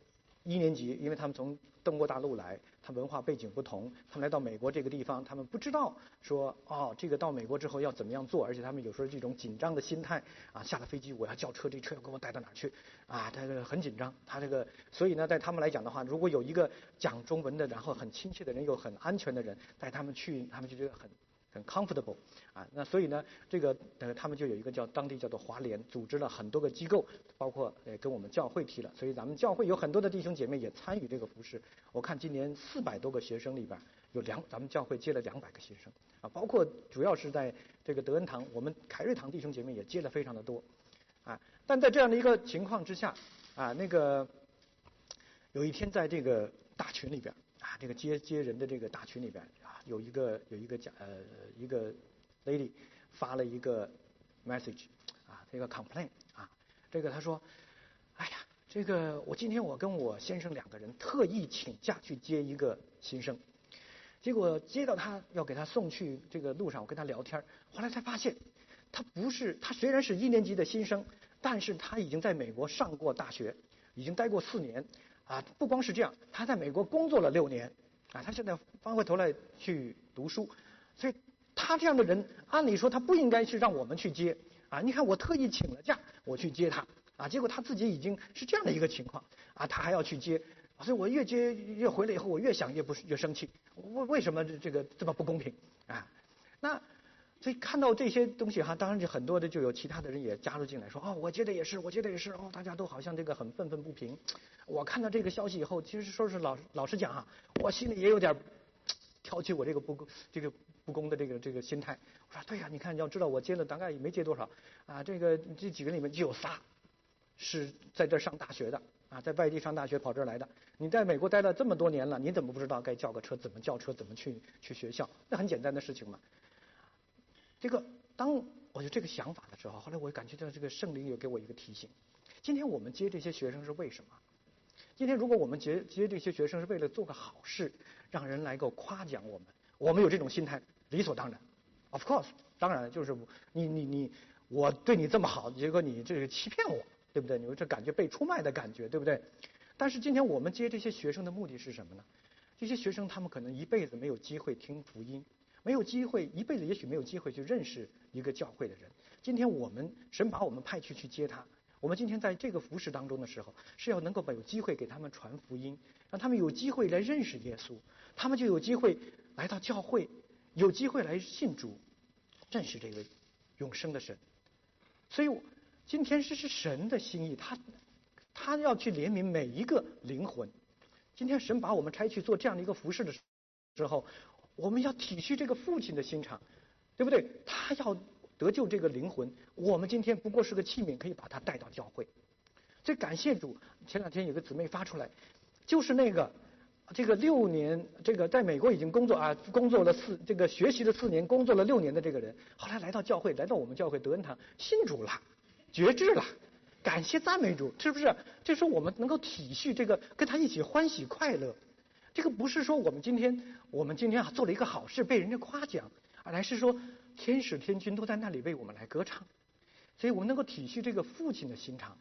一年级，因为他们从中国大陆来，他文化背景不同，他们来到美国这个地方，他们不知道说哦，这个到美国之后要怎么样做，而且他们有时候这种紧张的心态啊，下了飞机我要叫车，这车要给我带到哪儿去啊，他很紧张，他这个，所以呢，在他们来讲的话，如果有一个讲中文的，然后很亲切的人，又很安全的人带他们去，他们就觉得很很 comfortable 啊，那所以呢，这个呃，他们就有一个叫当地叫做华联，组织了很多个机构，包括呃跟我们教会提了，所以咱们教会有很多的弟兄姐妹也参与这个服事。我看今年四百多个学生里边有两，咱们教会接了两百个学生啊，包括主要是在这个德恩堂，我们凯瑞堂弟兄姐妹也接了非常的多啊。但在这样的一个情况之下啊，那个有一天在这个大群里边啊，这个接接人的这个大群里边啊，有一个有一个讲呃一个 lady 发了一个 message 啊，这个 complaint 啊，这个他说，哎呀，这个我今天我跟我先生两个人特意请假去接一个新生，结果接到他要给他送去这个路上，我跟他聊天，后来才发现他不是，他虽然是一年级的新生，但是他已经在美国上过大学，已经待过四年啊，不光是这样，他在美国工作了六年啊，他现在翻回头来去读书，所以他这样的人，按理说他不应该是让我们去接啊！你看我特意请了假，我去接他啊，结果他自己已经是这样的一个情况啊，他还要去接，所以我越接越回来以后，我越想越不越生气，为为什么这个这么不公平啊？那所以看到这些东西哈，当然就很多的就有其他的人也加入进来说，哦，我觉得也是，我觉得也是，哦，大家都好像这个很愤愤不平。我看到这个消息以后，其实说是老老实讲哈，我心里也有点挑起我这个不公这个不公的这个这个心态。我说对呀、啊，你看要知道我接了大概也没接多少啊，这个这几个里面就有仨是在这上大学的啊，在外地上大学跑这儿来的。你在美国待了这么多年了，你怎么不知道该叫个车，怎么叫车，怎么去去学校？那很简单的事情嘛。这个当我有这个想法的时候，后来我感觉到这个圣灵有给我一个提醒。今天我们接这些学生是为什么？今天如果我们接接这些学生是为了做个好事，让人来够夸奖我们，我们有这种心态理所当然 ，of course， 当然就是你你你我对你这么好，结果你这个欺骗我，对不对？你这感觉被出卖的感觉，对不对？但是今天我们接这些学生的目的是什么呢？这些学生他们可能一辈子没有机会听福音。没有机会，一辈子也许没有机会去认识一个教会的人。今天我们神把我们派去去接他，我们今天在这个服事当中的时候，是要能够有机会给他们传福音，让他们有机会来认识耶稣，他们就有机会来到教会，有机会来信主，认识这个永生的神。所以今天这是神的心意，他他要去怜悯每一个灵魂。今天神把我们差去做这样的一个服事的时候，我们要体恤这个父亲的心肠，对不对？他要得救这个灵魂，我们今天不过是个器皿，可以把他带到教会。所以感谢主，前两天有个姊妹发出来，就是那个这个六年，这个在美国已经工作啊，工作了四这个学习了四年，工作了六年的这个人，后来来到教会，来到我们教会德恩堂，信主了，决志了。感谢赞美主，是不是？这是我们能够体恤这个，跟他一起欢喜快乐。这个不是说我们今天我们今天啊做了一个好事被人家夸奖，而是说天使天君都在那里为我们来歌唱，所以我们能够体恤这个父亲的心肠。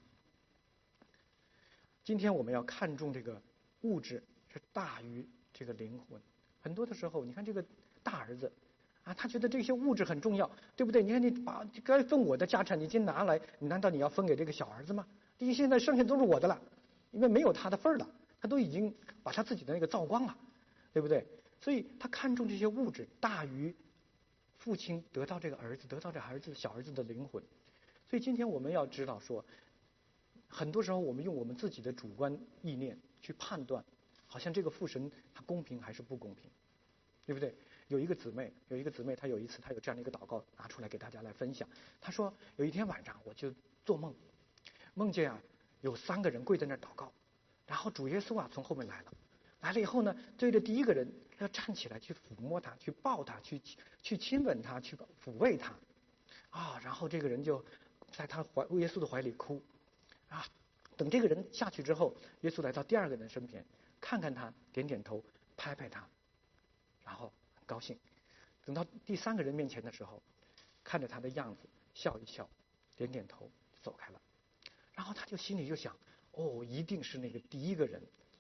今天我们要看重这个物质是大于这个灵魂。很多的时候，你看这个大儿子啊，他觉得这些物质很重要，对不对？你看你把该分我的家产，你今拿来，你难道你要分给这个小儿子吗？因为现在剩下都是我的了，因为没有他的份儿了。他都已经把他自己的那个造光了，对不对？所以他看重这些物质大于父亲得到这个儿子，得到这儿子小儿子的灵魂。所以今天我们要知道说，很多时候我们用我们自己的主观意念去判断，好像这个父神他公平还是不公平，对不对？有一个姊妹，有一个姊妹，她有一次她有这样的一个祷告拿出来给大家来分享。她说有一天晚上我就做梦，梦见啊有三个人跪在那儿祷告。然后主耶稣啊从后面来了，来了以后呢，对着第一个人要站起来去抚摸他，去抱他，去去亲吻他，去抚慰他，啊，然后这个人就在他怀耶稣的怀里哭，啊，等这个人下去之后，耶稣来到第二个人身边，看看他，点点头，拍拍他，然后很高兴。等到第三个人面前的时候，看着他的样子，笑一笑，点点头，走开了。然后他就心里就想。哦，一定是那个第一个人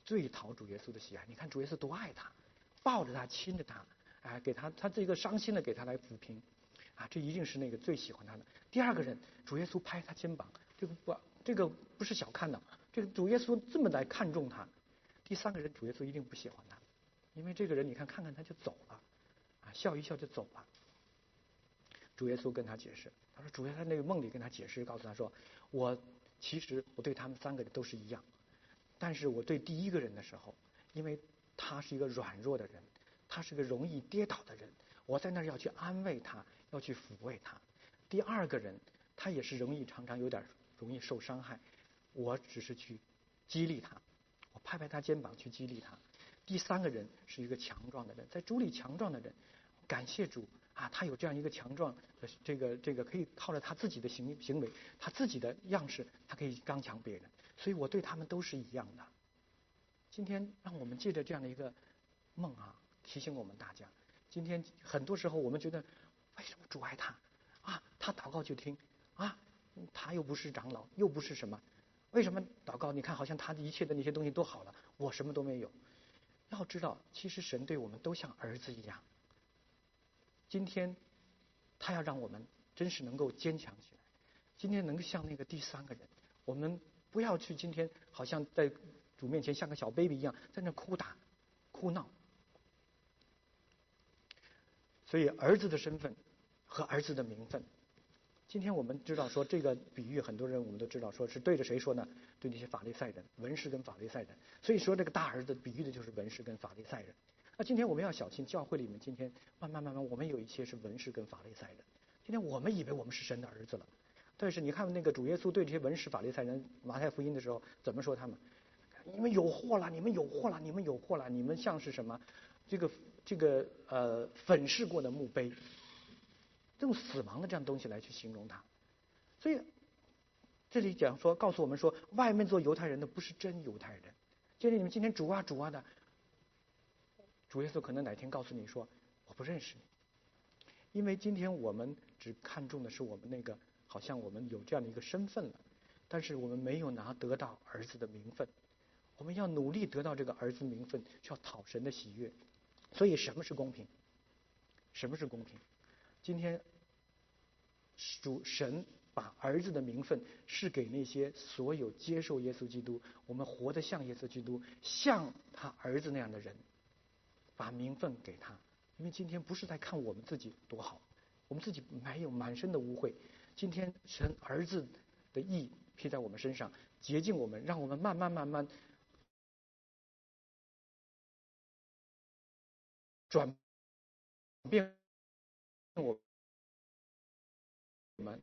最讨主耶稣的喜爱。你看主耶稣多爱他，抱着他，亲着他，啊，给他他这个伤心的给他来抚平，啊，这一定是那个最喜欢他的。第二个人，主耶稣拍他肩膀，这个不这个不是小看的，这个主耶稣这么来看重他。第三个人，主耶稣一定不喜欢他，因为这个人你看看看他就走了，啊，笑一笑就走了。主耶稣跟他解释，他说主耶稣在那个梦里跟他解释，告诉他说，我其实我对他们三个人都是一样，但是我对第一个人的时候，因为他是一个软弱的人，他是个容易跌倒的人，我在那儿要去安慰他，要去抚慰他。第二个人他也是容易常常有点容易受伤害，我只是去激励他，我拍拍他肩膀去激励他。第三个人是一个强壮的人，在主里强壮的人，感谢主啊，他有这样一个强壮的这个这个可以靠着他自己的行行为，他自己的样式，他可以刚强别人，所以我对他们都是一样的。今天让我们借着这样的一个梦啊，提醒我们大家，今天很多时候我们觉得为什么主爱他啊，他祷告就听啊，他又不是长老，又不是什么，为什么祷告你看好像他的一切的那些东西都好了，我什么都没有。要知道其实神对我们都像儿子一样，今天他要让我们真是能够坚强起来，今天能像那个第三个人，我们不要去今天好像在主面前像个小 baby 一样在那哭打哭闹。所以儿子的身份和儿子的名分，今天我们知道说这个比喻，很多人我们都知道说是对着谁说呢？对那些法利赛人，文士跟法利赛人。所以说这个大儿子比喻的就是文士跟法利赛人。那今天我们要小心，教会里面今天慢慢慢慢，我们有一些是文士跟法利赛人。今天我们以为我们是神的儿子了，但是你看那个主耶稣对这些文士法利赛人，马太福音的时候怎么说他们？你们有祸了，你们有祸了，你们有祸了，你们像是什么？这个这个呃粉饰过的墓碑，用死亡的这样东西来去形容他。所以这里讲说，告诉我们说，外面做犹太人的不是真犹太人。接着你们今天主啊主啊的，主耶稣可能哪天告诉你说，我不认识你，因为今天我们只看重的是我们那个，好像我们有这样的一个身份了，但是我们没有拿得到儿子的名分。我们要努力得到这个儿子名分，需要讨神的喜悦。所以什么是公平？什么是公平？今天主神把儿子的名分是给那些所有接受耶稣基督，我们活得像耶稣基督，像他儿子那样的人，把名分给他。因为今天不是在看我们自己多好，我们自己没有满身的污秽，今天神儿子的义披在我们身上，洁净我们，让我们慢慢慢慢转变我们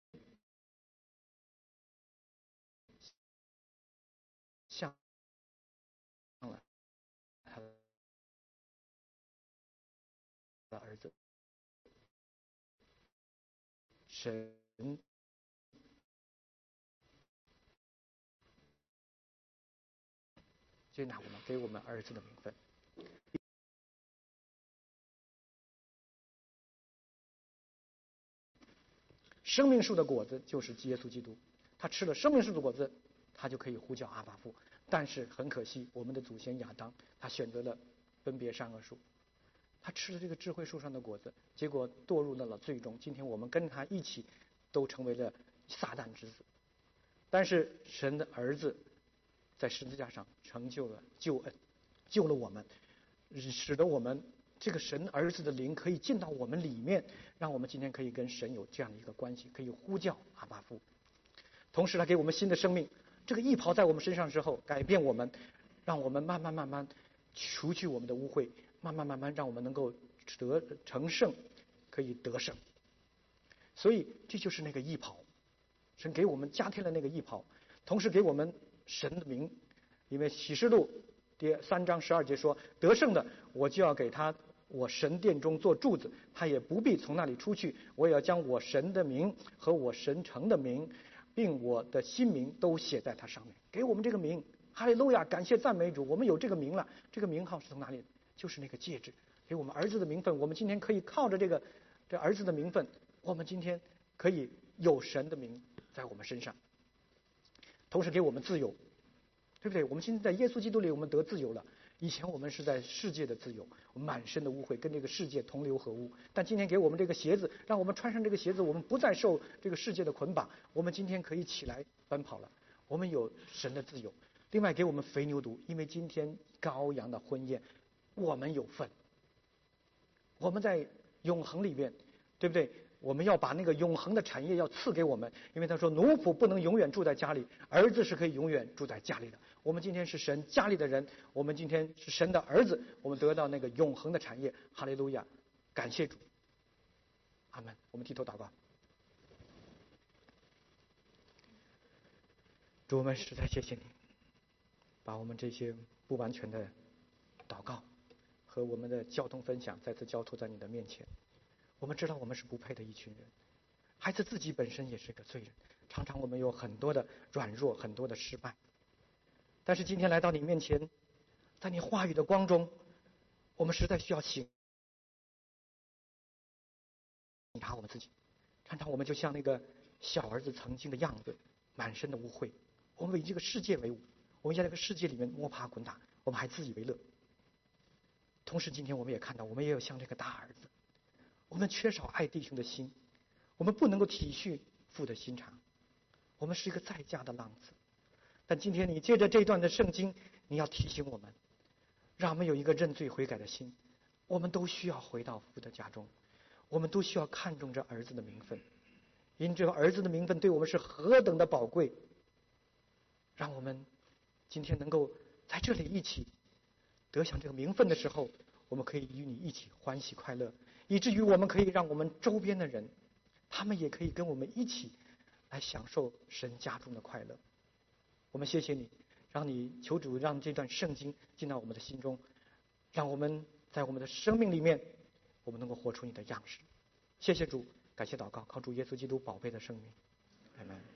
像了他的儿子。神接纳我们，给我们儿子的名分。生命树的果子就是耶稣基督，他吃了生命树的果子，他就可以呼叫阿爸父。但是很可惜，我们的祖先亚当，他选择了分别善恶树，他吃了这个智慧树上的果子，结果堕入到了最终。今天我们跟他一起，都成为了撒旦之子。但是神的儿子在十字架上成就了救恩，救了我们，使得我们这个神儿子的灵可以进到我们里面，让我们今天可以跟神有这样的一个关系，可以呼叫阿爸父。同时他给我们新的生命，这个义袍在我们身上之后改变我们，让我们慢慢慢慢除去我们的污秽，慢慢慢慢让我们能够得成圣，可以得胜。所以这就是那个义袍，神给我们加添了那个义袍，同时给我们神的名。因为启示录第三章十二节说，得胜的我就要给他我神殿中做柱子，他也不必从那里出去，我也要将我神的名和我神城的名并我的新名都写在他上面。给我们这个名，哈利路亚，感谢赞美主，我们有这个名了。这个名号是从哪里？就是那个戒指，给我们儿子的名分。我们今天可以靠着这个这儿子的名分，我们今天可以有神的名在我们身上，同时给我们自由。 对不对？我们现在在耶稣基督里，我们得自由了。以前我们是在世界的自由，我们满身的污秽，跟这个世界同流合污。但今天给我们这个鞋子，让我们穿上这个鞋子，我们不再受这个世界的捆绑，我们今天可以起来奔跑了。我们有神的自由。另外给我们肥牛犊，因为今天羔羊的婚宴，我们有份。我们在永恒里面，对不对？我们要把那个永恒的产业要赐给我们，因为他说奴仆不能永远住在家里，儿子是可以永远住在家里的。我们今天是神家里的人，我们今天是神的儿子，我们得到那个永恒的产业。哈利路亚，感谢主，阿门。我们低头祷告。主，我们实在谢谢你，把我们这些不完全的祷告和我们的交通分享再次交托在你的面前。我们知道我们是不配的一群人，孩子自己本身也是个罪人，常常我们有很多的软弱，很多的失败。但是今天来到你面前，在你话语的光中，我们实在需要醒察我们自己。常常我们就像那个小儿子曾经的样子，满身的污秽，我们为这个世界为伍，我们在这个世界里面摸爬滚打，我们还自以为乐。同时今天我们也看到，我们也有像这个大儿子，我们缺少爱弟兄的心，我们不能够体恤父的心肠，我们是一个在家的浪子。但今天你借着这段的圣经，你要提醒我们，让我们有一个认罪悔改的心。我们都需要回到父的家中，我们都需要看重这儿子的名分，因这个儿子的名分对我们是何等的宝贵。让我们今天能够在这里一起得享这个名分的时候，我们可以与你一起欢喜快乐，以至于我们可以让我们周边的人，他们也可以跟我们一起来享受神家中的快乐。我们谢谢你，让你求主让这段圣经进到我们的心中，让我们在我们的生命里面，我们能够活出你的样式。谢谢主，感谢祷告，靠主耶稣基督宝贝的圣名，阿们。